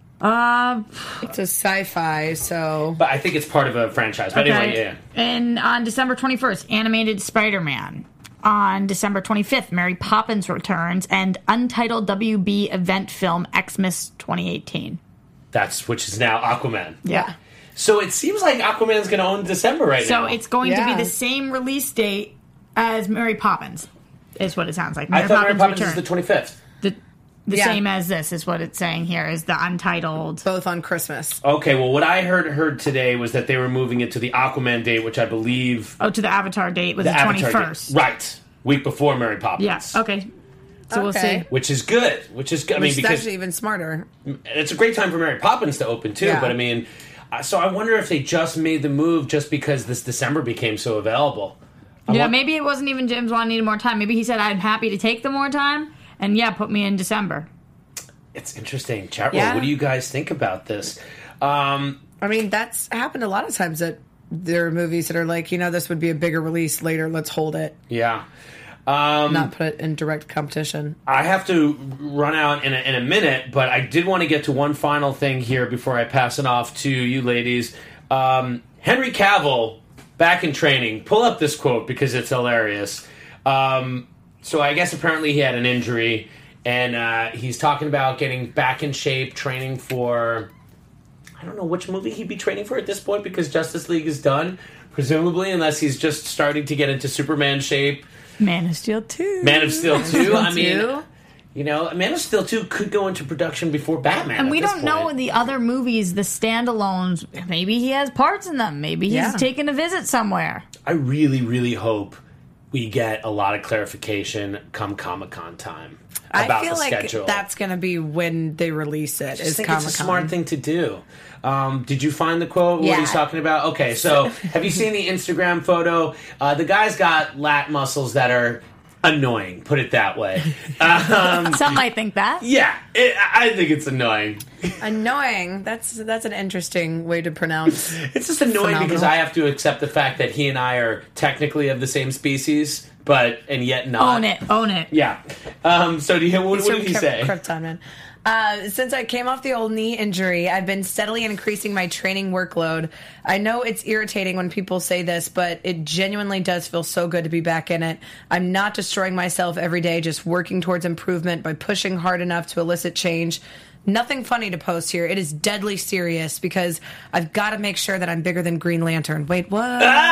Uh, it's a sci-fi, so. But I think it's part of a franchise. But okay. anyway, yeah. And on December twenty-first, animated Spider-Man. On December twenty-fifth, Mary Poppins returns, and untitled W B event film Xmas twenty eighteen. That's which is now Aquaman. Yeah. So it seems like Aquaman's going to own December right so now. So it's going Yeah. to be the same release date as Mary Poppins, is what it sounds like. I thought Mary Poppins is the twenty-fifth. The, the Yeah. same as this is what it's saying here, is the untitled. Both on Christmas. Okay, well, what I heard heard today was that they were moving it to the Aquaman date, which I believe... Oh, to the Avatar date was the, the Avatar twenty-first. Date. Right. Week before Mary Poppins. Yes, yeah. Okay. So okay. we'll see. Which is good. Which is good. I Which mean, is because actually even smarter. It's a great time for Mary Poppins to open, too. Yeah. But, I mean... So I wonder if they just made the move just because this December became so available. I yeah, want- maybe it wasn't even James Wan needed more time. Maybe he said, I'm happy to take the more time, and yeah, put me in December. It's interesting. Chat room, Yeah. what do you guys think about this? Um, I mean, that's happened a lot of times that there are movies that are like, you know, this would be a bigger release later, let's hold it. yeah. Um, Not put it in direct competition. I have to run out in a, in a minute, but I did want to get to one final thing here before I pass it off to you ladies. Um, Henry Cavill, back in training. Pull up this quote because it's hilarious. Um, so I guess apparently he had an injury, and uh, he's talking about getting back in shape, training for... I don't know which movie he'd be training for at this point because Justice League is done, presumably, unless he's just starting to get into Superman shape. Man of Steel two. Man of Steel two. I mean, two? you know, Man of Steel two could go into production before Batman. And at we this don't know point. the other movies, the standalones. Maybe he has parts in them. Maybe he's Yeah. taking a visit somewhere. I really, really hope we get a lot of clarification come Comic-Con time about I feel the like schedule. that's going to be when they release it. I just Is think Comic-Con. it's a smart thing to do. Um, did you find the quote? What Yeah. he's talking about? Okay, so have you seen the Instagram photo? Uh, the guy's got lat muscles that are annoying, put it that way. Um, Some might think that. yeah, it, I think it's annoying. Annoying. That's that's an interesting way to pronounce. It's just annoying Phenomenal. because I have to accept the fact that he and I are technically of the same species, but and yet not. Own it. Own it. Yeah. Um, so do you, what, He's what from did he Kryp- say? Krypton, man. Uh, since I came off the old knee injury, I've been steadily increasing my training workload. I know it's irritating when people say this, but it genuinely does feel so good to be back in it. I'm not destroying myself every day, just working towards improvement by pushing hard enough to elicit change. Nothing funny to post here. It is deadly serious because I've got to make sure that I'm bigger than Green Lantern. Wait, what?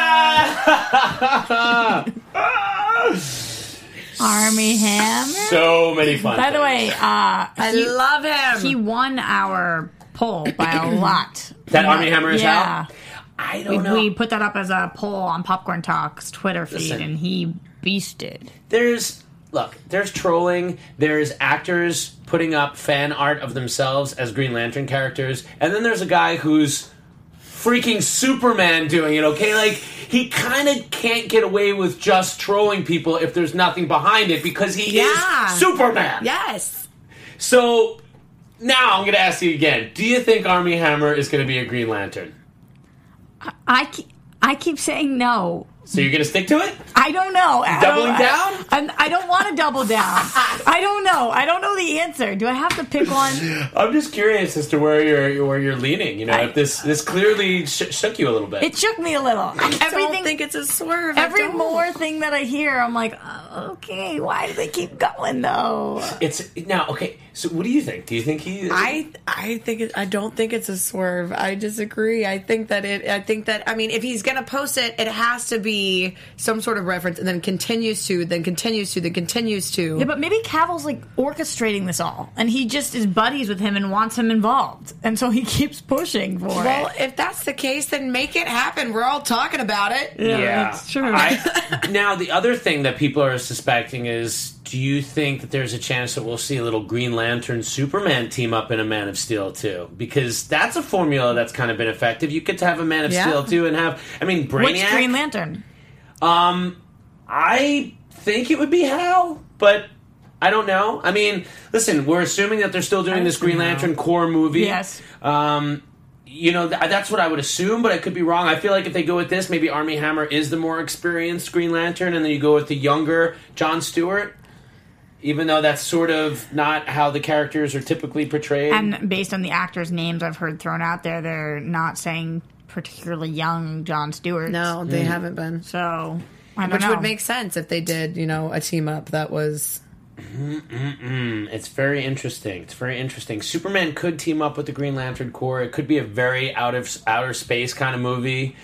Army Hammer. So many fun By the things. way, uh, I he, love him. he won our poll by a lot. That Army Hammer is yeah. out? I We, don't know. we put that up as a poll on Popcorn Talk's Twitter feed, Listen. and he beasted. There's look, there's trolling, there's actors putting up fan art of themselves as Green Lantern characters, and then there's a guy who's freaking Superman doing it, okay? Like, he kind of can't get away with just trolling people if there's nothing behind it because he Yeah. is Superman. Yes. So, now I'm going to ask you again. Do you think Armie Hammer is going to be a Green Lantern? I keep, I keep saying no. So you're going to stick to it? I don't know. I Doubling don't- down? I, I'm- I don't want to double down. I don't know. I don't know the answer. Do I have to pick one? I'm just curious as to where you're where you're leaning. You know, I- if this this clearly sh- shook you a little bit. It shook me a little. I Everything. don't think it's a swerve. I Every don't. more thing that I hear, I'm like, oh, okay, why do they keep going though? It's now okay. So, what do you think? Do you think he? I I think it, I don't think it's a swerve. I disagree. I think that it. I think that I mean, if he's gonna post it, it has to be be some sort of reference, and then continues to, then continues to, then continues to. Yeah, but maybe Cavill's like orchestrating this all, and he just is buddies with him and wants him involved, and so he keeps pushing for well, it. Well, if that's the case, then make it happen. We're all talking about it. Yeah, Yeah. that's true. I, now, the other thing that people are suspecting is, do you think that there's a chance that we'll see a little Green Lantern Superman team up in a Man of Steel too? Because that's a formula that's kind of been effective. You could have a Man of Yeah. Steel too and have, I mean, Brainiac. Which Green Lantern? Um, I think it would be Hal, but I don't know. I mean, listen, we're assuming that they're still doing this Green Lantern core movie. Yes. Um, you know, th- that's what I would assume, but I could be wrong. I feel like if they go with this, maybe Armie Hammer is the more experienced Green Lantern, and then you go with the younger Jon Stewart, even though that's sort of not how the characters are typically portrayed. And based on the actors' names I've heard thrown out there, they're not saying particularly young Jon Stewart. No, they Hmm. haven't been. So, I don't Which know. would make sense if they did, you know, a team up that was... Mm-mm-mm. It's very interesting. It's very interesting. Superman could team up with the Green Lantern Corps. It could be a very out of outer space kind of movie.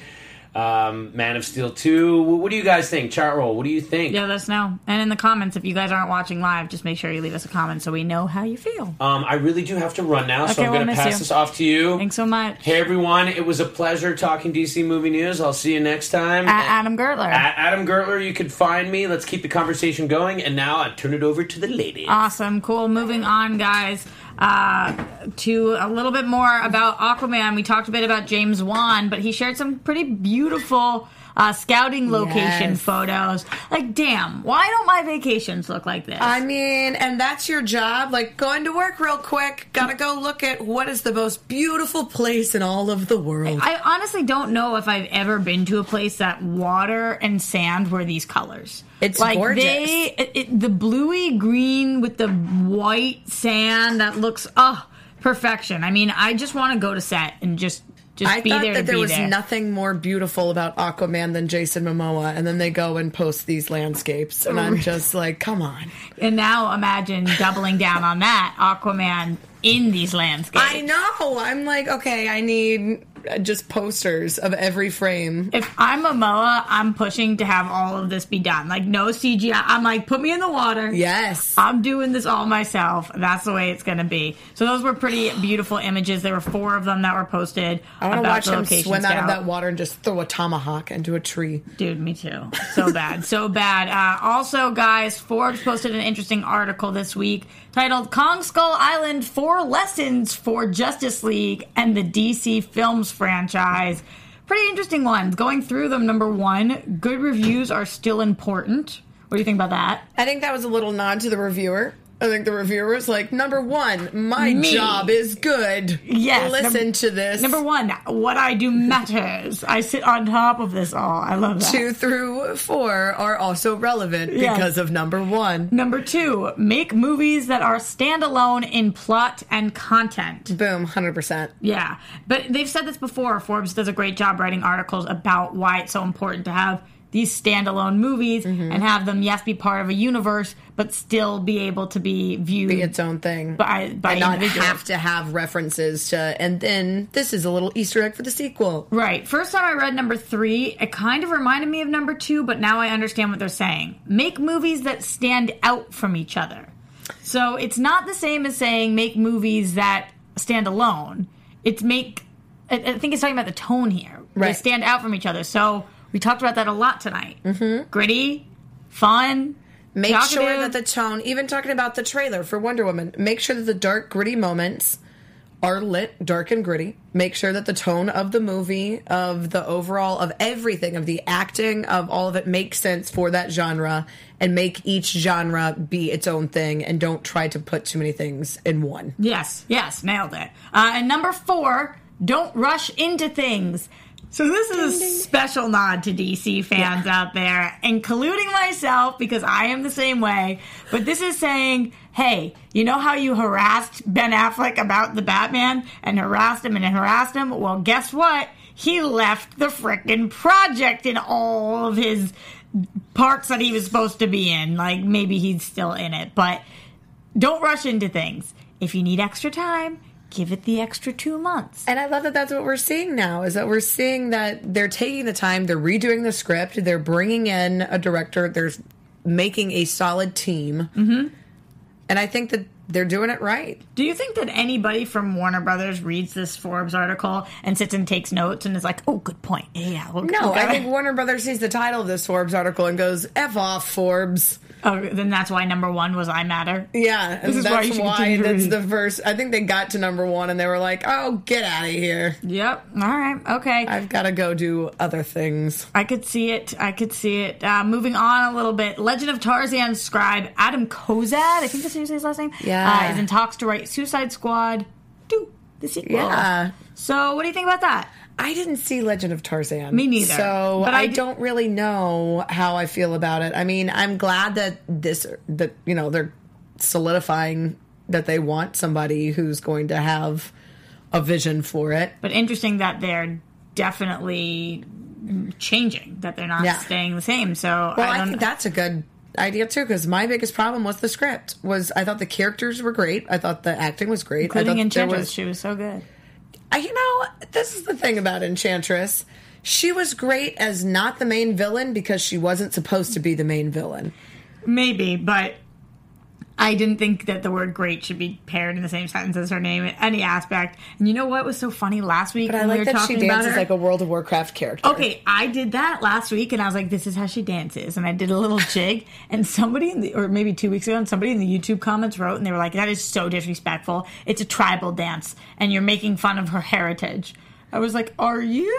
Um, Man of Steel two. What do you guys think? Chart roll. What do you think? Yeah, let us know. And in the comments, if you guys aren't watching live, just make sure you leave us a comment so we know how you feel. Um, I really do have to run now, so Okay, I'm we'll going to miss pass you. this off to you. Thanks so much. Hey everyone, it was a pleasure talking D C movie news. I'll see you next time. At Adam Gertler. At Adam Gertler, you can find me. Let's keep the conversation going. And now I turn it over to the ladies. Awesome. Cool. Moving on, guys, uh, to a little bit more about Aquaman. We talked a bit about James Wan, but he shared some pretty beautiful uh, scouting location Yes. photos. Like, damn, why don't my vacations look like this? I mean, and that's your job. Like, going to work real quick. Gotta go look at what is the most beautiful place in all of the world. I honestly don't know if I've ever been to a place that water and sand were these colors. It's like gorgeous. they, it, it, the bluey green with the white sand that looks, oh, perfection. I mean, I just want to go to set and just just I be thought there that to there be was there. nothing more beautiful about Aquaman than Jason Momoa, and then they go and post these landscapes, and I'm just like, come on. And now imagine doubling down on that, Aquaman in these landscapes. I know. I'm like, okay, I need uh, just posters of every frame. If I'm Momoa, I'm pushing to have all of this be done. Like, no C G I. I'm like, put me in the water. Yes. I'm doing this all myself. That's the way it's going to be. So those were pretty beautiful images. There were four of them that were posted. I want to about watch the him location swim out of scout. that water and just throw a tomahawk into a tree. Dude, me too. So bad. So bad. Uh, also, guys, Forbes posted an interesting article this week titled Kong Skull Island, Four Lessons for Justice League and the D C Films Franchise. Pretty interesting ones. Going through them, number one, good reviews are still important. What do you think about that? I think that was a little nod to the reviewer. I think the reviewer was like, number one, my Me. job is good. Yes. Listen num- to this. Number one, what I do matters. I sit on top of this all. I love that. Two through four are also relevant Yes. because of number one. Number two, make movies that are standalone in plot and content. Boom, one hundred percent. Yeah, but they've said this before. Forbes does a great job writing articles about why it's so important to have these standalone movies Mm-hmm. and have them, yes, be part of a universe, but still be able to be viewed Be its own thing. by by and not individuals. have to have references to, and then this is a little Easter egg for the sequel. Right. First time I read number three, it kind of reminded me of number two, but now I understand what they're saying. Make movies that stand out from each other. So it's not the same as saying make movies that stand alone. It's make, I I think it's talking about the tone here. They Right. stand out from each other. So we talked about that a lot tonight. Mm-hmm. Gritty, fun. Make sure talkative. that the tone, even talking about the trailer for Wonder Woman, make sure that the dark, gritty moments are lit, dark and gritty. Make sure that the tone of the movie, of the overall, of everything, of the acting, of all of it makes sense for that genre, and make each genre be its own thing, and don't try to put too many things in one. Yes, yes, nailed it. Uh, and number four, don't rush into things. So this is a special nod to D C fans out there, including myself, because I am the same way. But this is saying, hey, you know how you harassed Ben Affleck about the Batman and harassed him and harassed him? Well, guess what? He left the frickin' project in all of his parts that he was supposed to be in. Like, maybe he's still in it, but don't rush into things. If you need extra time, give it the extra two months. And I love that that's what we're seeing now, is that we're seeing that they're taking the time, they're redoing the script, they're bringing in a director, they're making a solid team. Mm-hmm. And I think that they're doing it right. Do you think that anybody from Warner Brothers reads this Forbes article and sits and takes notes and is like, oh, good point. Yeah. We'll, no, we'll I think Warner Brothers sees the title of this Forbes article and goes, F off, Forbes. Oh, then that's why number one was I Matter? Yeah, This and is that's why you should why continue to that's read. the first. I think they got to number one and they were like, oh, get out of here. Yep. All right. Okay. I've got to go do other things. I could see it. I could see it. Uh, moving on a little bit. Legend of Tarzan scribe Adam Kozad, I think that's how you say his last name, Yeah. uh, is in talks to write Suicide Squad two, the sequel. Yeah. So what do you think about that? I didn't see Legend of Tarzan. Me neither. So But I I, d- don't really know how I feel about it. I mean, I'm glad that this, that, you know, they're solidifying that they want somebody who's going to have a vision for it. But interesting that they're definitely changing, that they're not Yeah. staying the same. So Well, I I, don't think that's a good idea too, because my biggest problem was the script. Was I thought the characters were great. I thought the acting was great. including I thought Enchantress. there was, She was so good. I, you know, this is the thing about Enchantress. She was great as not the main villain because she wasn't supposed to be the main villain. Maybe, but I didn't think that the word great should be paired in the same sentence as her name in any aspect. And you know what was so funny last week But I when we like were that talking she about dances her? like a World of Warcraft character. Okay, I did that last week, and I was like, "This is how she dances," and I did a little jig. And somebody in the, or maybe two weeks ago, and somebody in the YouTube comments wrote, and they were like, "That is so disrespectful. It's a tribal dance, and you're making fun of her heritage." I was like, "Are you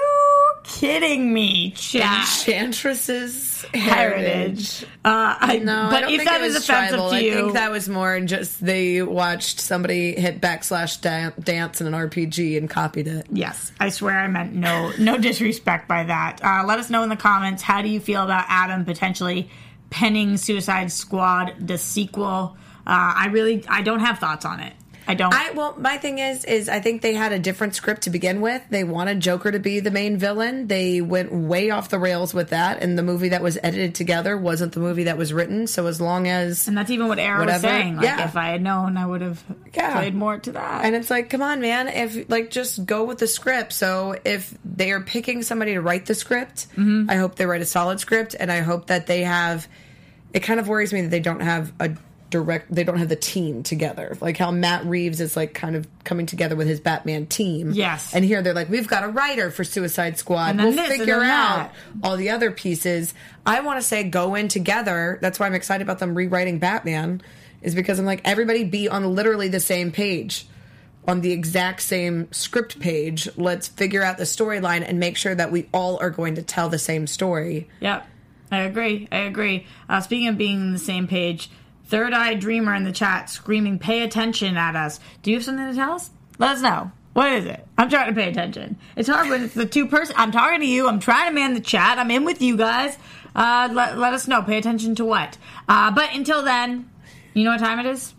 kidding me, chat?" Enchantress's Heritage. heritage. Uh, I, No, but I don't if think that it is was offensive tribal. to you, I think that was more just they watched somebody hit backslash dan- dance in an R P G and copied it. yes, I swear I meant no, no disrespect by that. Uh, let us know in the comments. How do you feel about Adam potentially penning Suicide Squad, the sequel? Uh, I really, I don't have thoughts on it. I don't. I well, my thing is, is I think they had a different script to begin with. They wanted Joker to be the main villain. They went way off the rails with that, and the movie that was edited together wasn't the movie that was written. So as long as and that's even what Arrow whatever, was saying. Like, yeah. if I had known, I would have Yeah. played more to that. And it's like, come on, man. If like, just go with the script. So if they are picking somebody to write the script, Mm-hmm. I hope they write a solid script, and I hope that they have. It kind of worries me that they don't have a direct. They don't have the team together. Like how Matt Reeves is like kind of coming together with his Batman team. Yes. And here they're like, we've got a writer for Suicide Squad. And then We'll this, and figure then out that. all the other pieces. I want to say go in together. That's why I'm excited about them rewriting Batman. Is because I'm like, everybody be on literally the same page. On the exact same script page. Let's figure out the storyline and make sure that we all are going to tell the same story. Yep, I agree. I agree. Uh, speaking of being on the same page, Third Eye Dreamer in the chat screaming, "Pay attention" at us. Do you have something to tell us? Let us know. What is it? I'm trying to pay attention. It's hard when it's the two person. I'm talking to you. I'm trying to man the chat. I'm in with you guys. Uh, let, let us know. Pay attention to what? Uh, but until then, you know what time it is?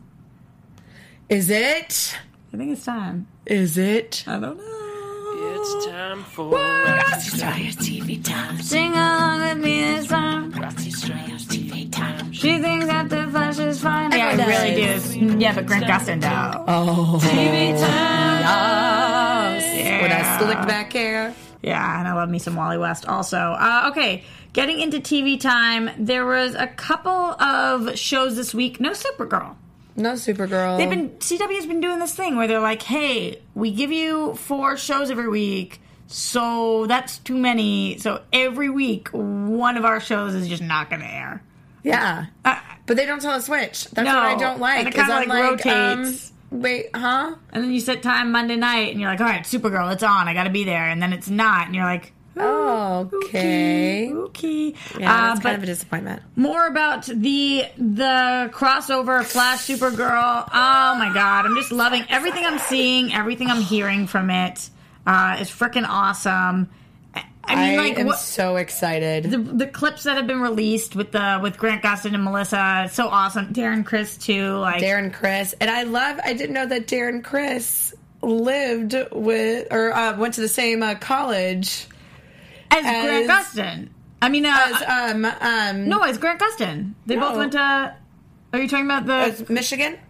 Is it? I think it's time. Is it? I don't know. It's time for Roxy Strayer's T V time. Sing along with me this time. Roxy Strayer's T V time. She thinks that the flesh is fine. Yeah, I really do. Yeah, but Grant Gustin though. Oh. T V time. Yes. Yeah. With that slicked back hair. Yeah, and I love me some Wally West also. Uh, okay, getting into T V time, there was a couple of shows this week. No Supergirl. No Supergirl. They've been C W's been doing this thing where they're like, "Hey, we give you four shows every week, so that's too many. So every week, one of our shows is just not going to air." Yeah, uh, but they don't tell us which. That's no, what I don't like. And it kind of like, like rotates. Um, wait, huh? And then you set time Monday night, and you're like, "All right, Supergirl, it's on. I got to be there." And then it's not, and you're like, Oh, okay. Okay. Yeah, that's Uh, kind of a disappointment. More about the the crossover Flash Supergirl. Oh my god, I'm just loving everything I'm seeing, everything I'm hearing from it. Uh, is freaking awesome. I, I mean, I like am what, so excited. the the clips that have been released with the with Grant Gustin and Melissa, it's so awesome. Darren Criss too, like Darren Criss, and I love. I didn't know that Darren Criss lived with or uh, went to the same uh, college. As, as Grant Gustin. I mean, uh, as, um, um, no, as Grant Gustin. They no. both went to. Are you talking about the as Michigan?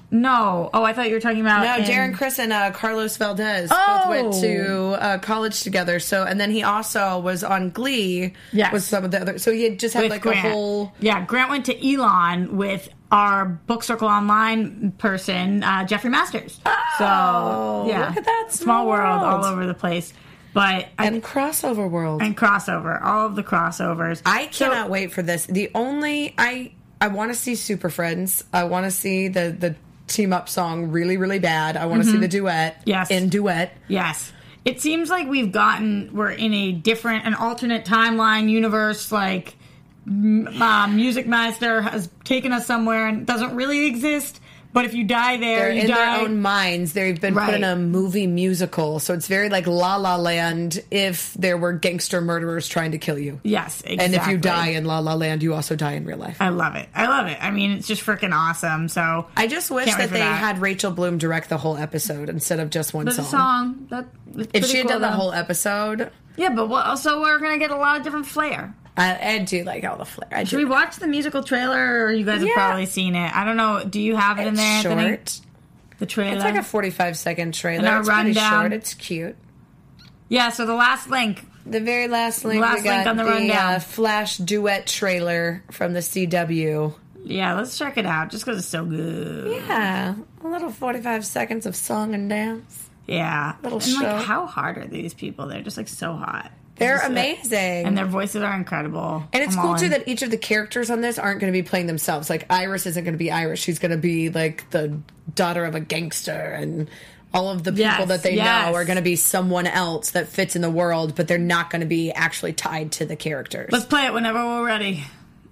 No. Oh, I thought you were talking about... No, in... Darren Criss and uh, Carlos Valdez Oh. both went to uh, college together. So, and then he also was on Glee Yes. with some of the other... So he had just had With like Grant. a whole... Yeah, Grant went to Elon with our Book Circle Online person, uh, Jeffrey Masters. Oh, so, yeah. look at that Small small world world. all over the place. But And I, crossover world. and crossover, all of the crossovers. I So- cannot wait for this. The only... I I want to see Super Friends. I want to see the... the team up song really, really bad. I want to see the duet. Yes. In duet. Yes. It seems like we've gotten, we're in a different, an alternate timeline universe, like m- uh, Music Master has taken us somewhere and doesn't really exist, but if you die there, They're you in die. their own minds. They've been put Right. in a movie musical. So it's very like La La Land if there were gangster murderers trying to kill you. Yes, exactly. And if you die in La La Land, you also die in real life. I love it. I love it. I mean, it's just freaking awesome. So I just wish Can't wait that for they that. had Rachel Bloom direct the whole episode instead of just one There's song. a song. That, that's If pretty she had cool, done the though. whole episode, Yeah, but what, also we're going to get a lot of different flair. I, I do like all the flair. I Should do. we watch the musical trailer, or you guys have Yeah. probably seen it? I don't know. Do you have it in It's there, Anthony? short. The trailer? It's like a forty-five second trailer. And a It's pretty rundown. short. It's cute. Yeah, so the last link. The very last link, Last we got link on the the, rundown. uh, Flash duet trailer from the C W. Yeah, let's check it out, just because it's so good. Yeah, a little forty-five seconds of song and dance. Yeah. Little and, show. like, how hot are these people? They're just, like, so hot. They're Just, uh, amazing. And their voices are incredible. And it's I'm cool all too in. that each of the characters on this aren't going to be playing themselves. Like Iris isn't going to be Iris; she's going to be like the daughter of a gangster, and all of the people Yes, that they yes. know are going to be someone else that fits in the world, but they're not going to be actually tied to the characters. Let's play it whenever we're ready.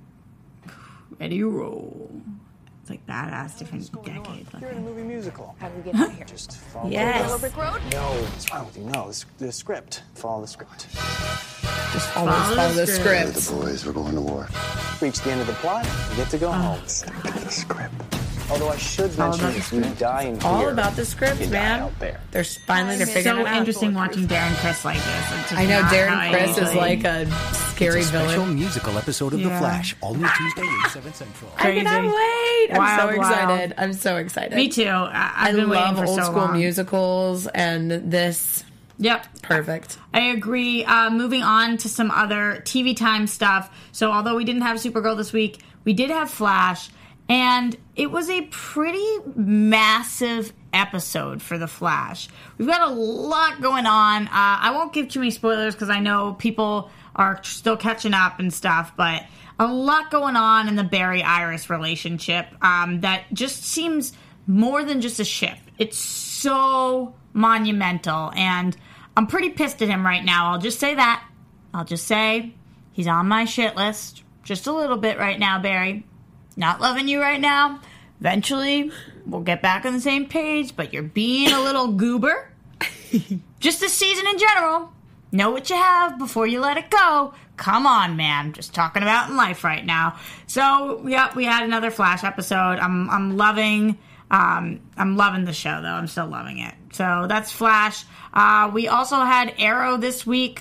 Ready, roll. It's like badass, different decade. You're in a movie musical. How do we get out of here? Just follow Yes. the road. No, what's wrong with you? No, it's the script. Follow the script. Just always follow the script. The boys, we're going to war. Reach the end of the plot, you get to go home. Get the script. Although I should All mention, about if you die in here, All about the script, you die man. out there. They're finally they're figuring So it out. interesting watching Darren Criss like this. It's just I know not how Darren I Criss is usually- like a scary It's a special villain. musical episode of Yeah. The Flash, all new Tuesday at seven Central. I cannot Crazy. wait! I'm Wild, so wild. excited. I'm so excited. Me too. I, I've I been waiting love for old so school long. musicals, and this Yep. perfect. I agree. Uh, moving on to some other T V time stuff. So, although we didn't have Supergirl this week, we did have Flash, and it was a pretty massive episode for The Flash. We've got a lot going on. Uh, I won't give too many spoilers because I know people are still catching up and stuff, but a lot going on in the Barry Iris relationship um, that just seems more than just a ship. It's so monumental, and I'm pretty pissed at him right now. I'll just say that. I'll just say he's on my shit list just a little bit right now, Barry. Not loving you right now. Eventually, we'll get back on the same page, but you're being a little goober. Just this season in general. Know what you have before you let it go. Come on, man. Just talking about in life right now. So, yeah, we had another Flash episode. I'm I'm loving um I'm loving the show though. I'm still loving it. So that's Flash. Uh we also had Arrow this week.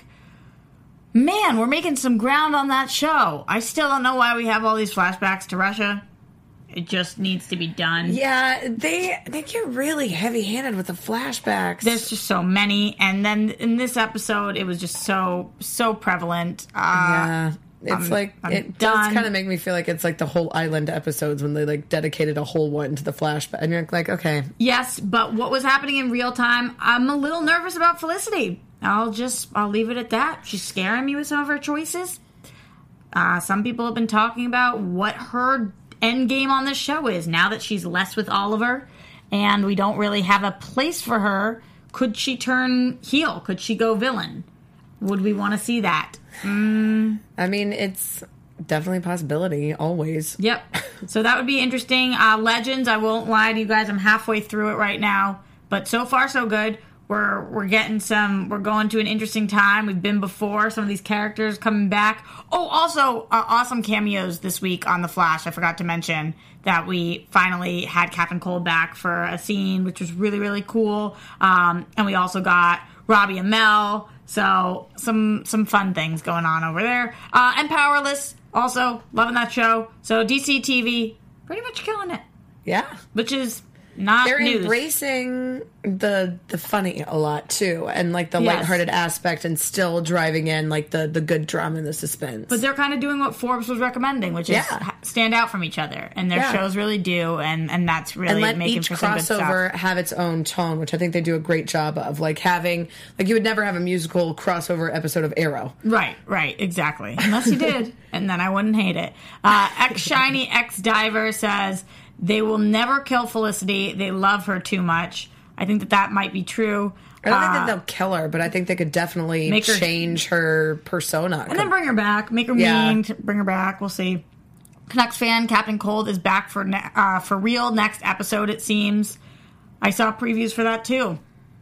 Man, we're making some ground on that show. I still don't know why we have all these flashbacks to Russia. It just needs to be done. Yeah, they they get really heavy handed with the flashbacks. There's just so many, and then in this episode, it was just so so prevalent. Uh, yeah, it's I'm- like I'm it done. does kind of make me feel like it's like the whole Island episodes when they like dedicated a whole one to the flashback, and you're like, okay, Yes, but what was happening in real time, I'm a little nervous about Felicity. I'll just, I'll leave it at that. She's scaring me with some of her choices. Uh, some people have been talking about what her end game on this show is now that she's less with Oliver and we don't really have a place for her. Could she turn heel? Could she go villain? Would we want to see that? Mm. I mean, it's definitely a possibility, always. Yep. So that would be interesting. Uh, Legends, I won't lie to you guys, I'm halfway through it right now. But so far, so good. We're we're getting some, we're going to an interesting time. We've been before, some of these characters coming back. Oh, also, uh, awesome cameos this week on The Flash. I forgot to mention that we finally had Captain Cold back for a scene, which was really, really cool. Um, and we also got Robbie and Mel. So some some fun things going on over there. Uh, and Powerless, also loving that show. So D C T V, pretty much killing it. Yeah. Which is Not They're news. embracing the the funny a lot too, and like the Yes. lighthearted aspect, and still driving in like the the good drama and the suspense. But they're kind of doing what Forbes was recommending, which is Yeah. ha- stand out from each other, and their Yeah. shows really do, and and that's really and let making each for some good stuff. crossover have its own tone, which I think they do a great job of. Like having, like you would never have a musical crossover episode of Arrow. Right, right, exactly. Unless you did, and then I wouldn't hate it. Uh, X Shiny X Diver says they will never kill Felicity. They love her too much. I think that that might be true. I don't Uh, think that they'll kill her, but I think they could definitely Make her- change her persona. and then bring her back, make her Yeah. mean, t- bring her back. We'll see. Canucks fan Captain Cold is back for ne- uh, for real next episode. It seems. I saw previews for that too.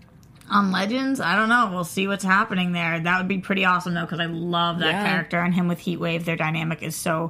On Legends, I don't know. We'll see what's happening there. That would be pretty awesome though, because I love that Yeah. character, and him with Heatwave. Their dynamic is so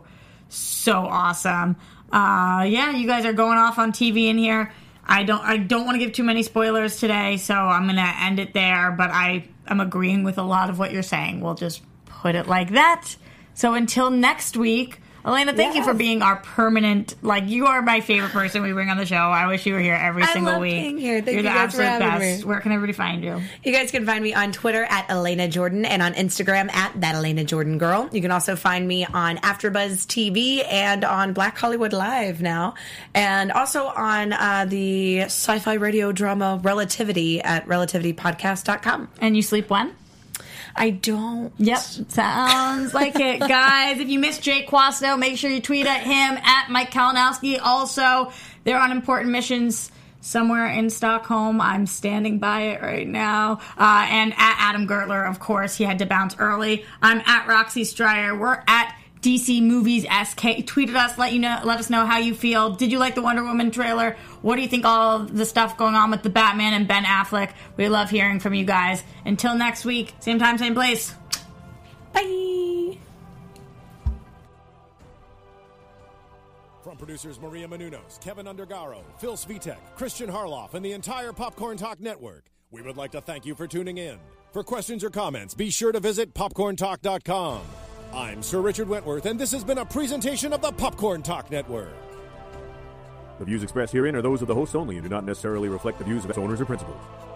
so awesome. Uh, yeah, you guys are going off on T V in here. I don't I don't want to give too many spoilers today, so I'm gonna end it there. But I am agreeing with a lot of what you're saying. We'll just put it like that. So until next week, Elena, thank you Yes. for being our permanent, like, you are my favorite person we bring on the show. I wish you were here every I single love week. being here. Thank You're you the guys for absolute having best. me. Where can everybody find you? You guys can find me on Twitter at Elena Jordan and on Instagram at That Elena Jordan Girl. You can also find me on AfterBuzz T V and on Black Hollywood Live now, and also on uh, the sci-fi radio drama Relativity at relativity podcast dot com. And you sleep when? I don't. Yep, sounds like it. Guys, if you missed Jake Quasto, make sure you tweet at him, at Mike Kalinowski. Also, they're on important missions somewhere in Stockholm. I'm standing by it right now. Uh, and at Adam Gertler, of course. He had to bounce early. I'm at Roxy Stryer. We're at D C Movies S K. Tweet at us, let you know, let us know how you feel. Did you like the Wonder Woman trailer? What do you think all of the stuff going on with the Batman and Ben Affleck? We love hearing from you guys. Until next week, same time, same place. Bye. From producers Maria Menounos, Kevin Undergaro, Phil Svitek, Christian Harloff, and the entire Popcorn Talk Network, we would like to thank you for tuning in. For questions or comments, be sure to visit popcorn talk dot com. I'm Sir Richard Wentworth, and this has been a presentation of the Popcorn Talk Network. The views expressed herein are those of the hosts only and do not necessarily reflect the views of its owners or principals.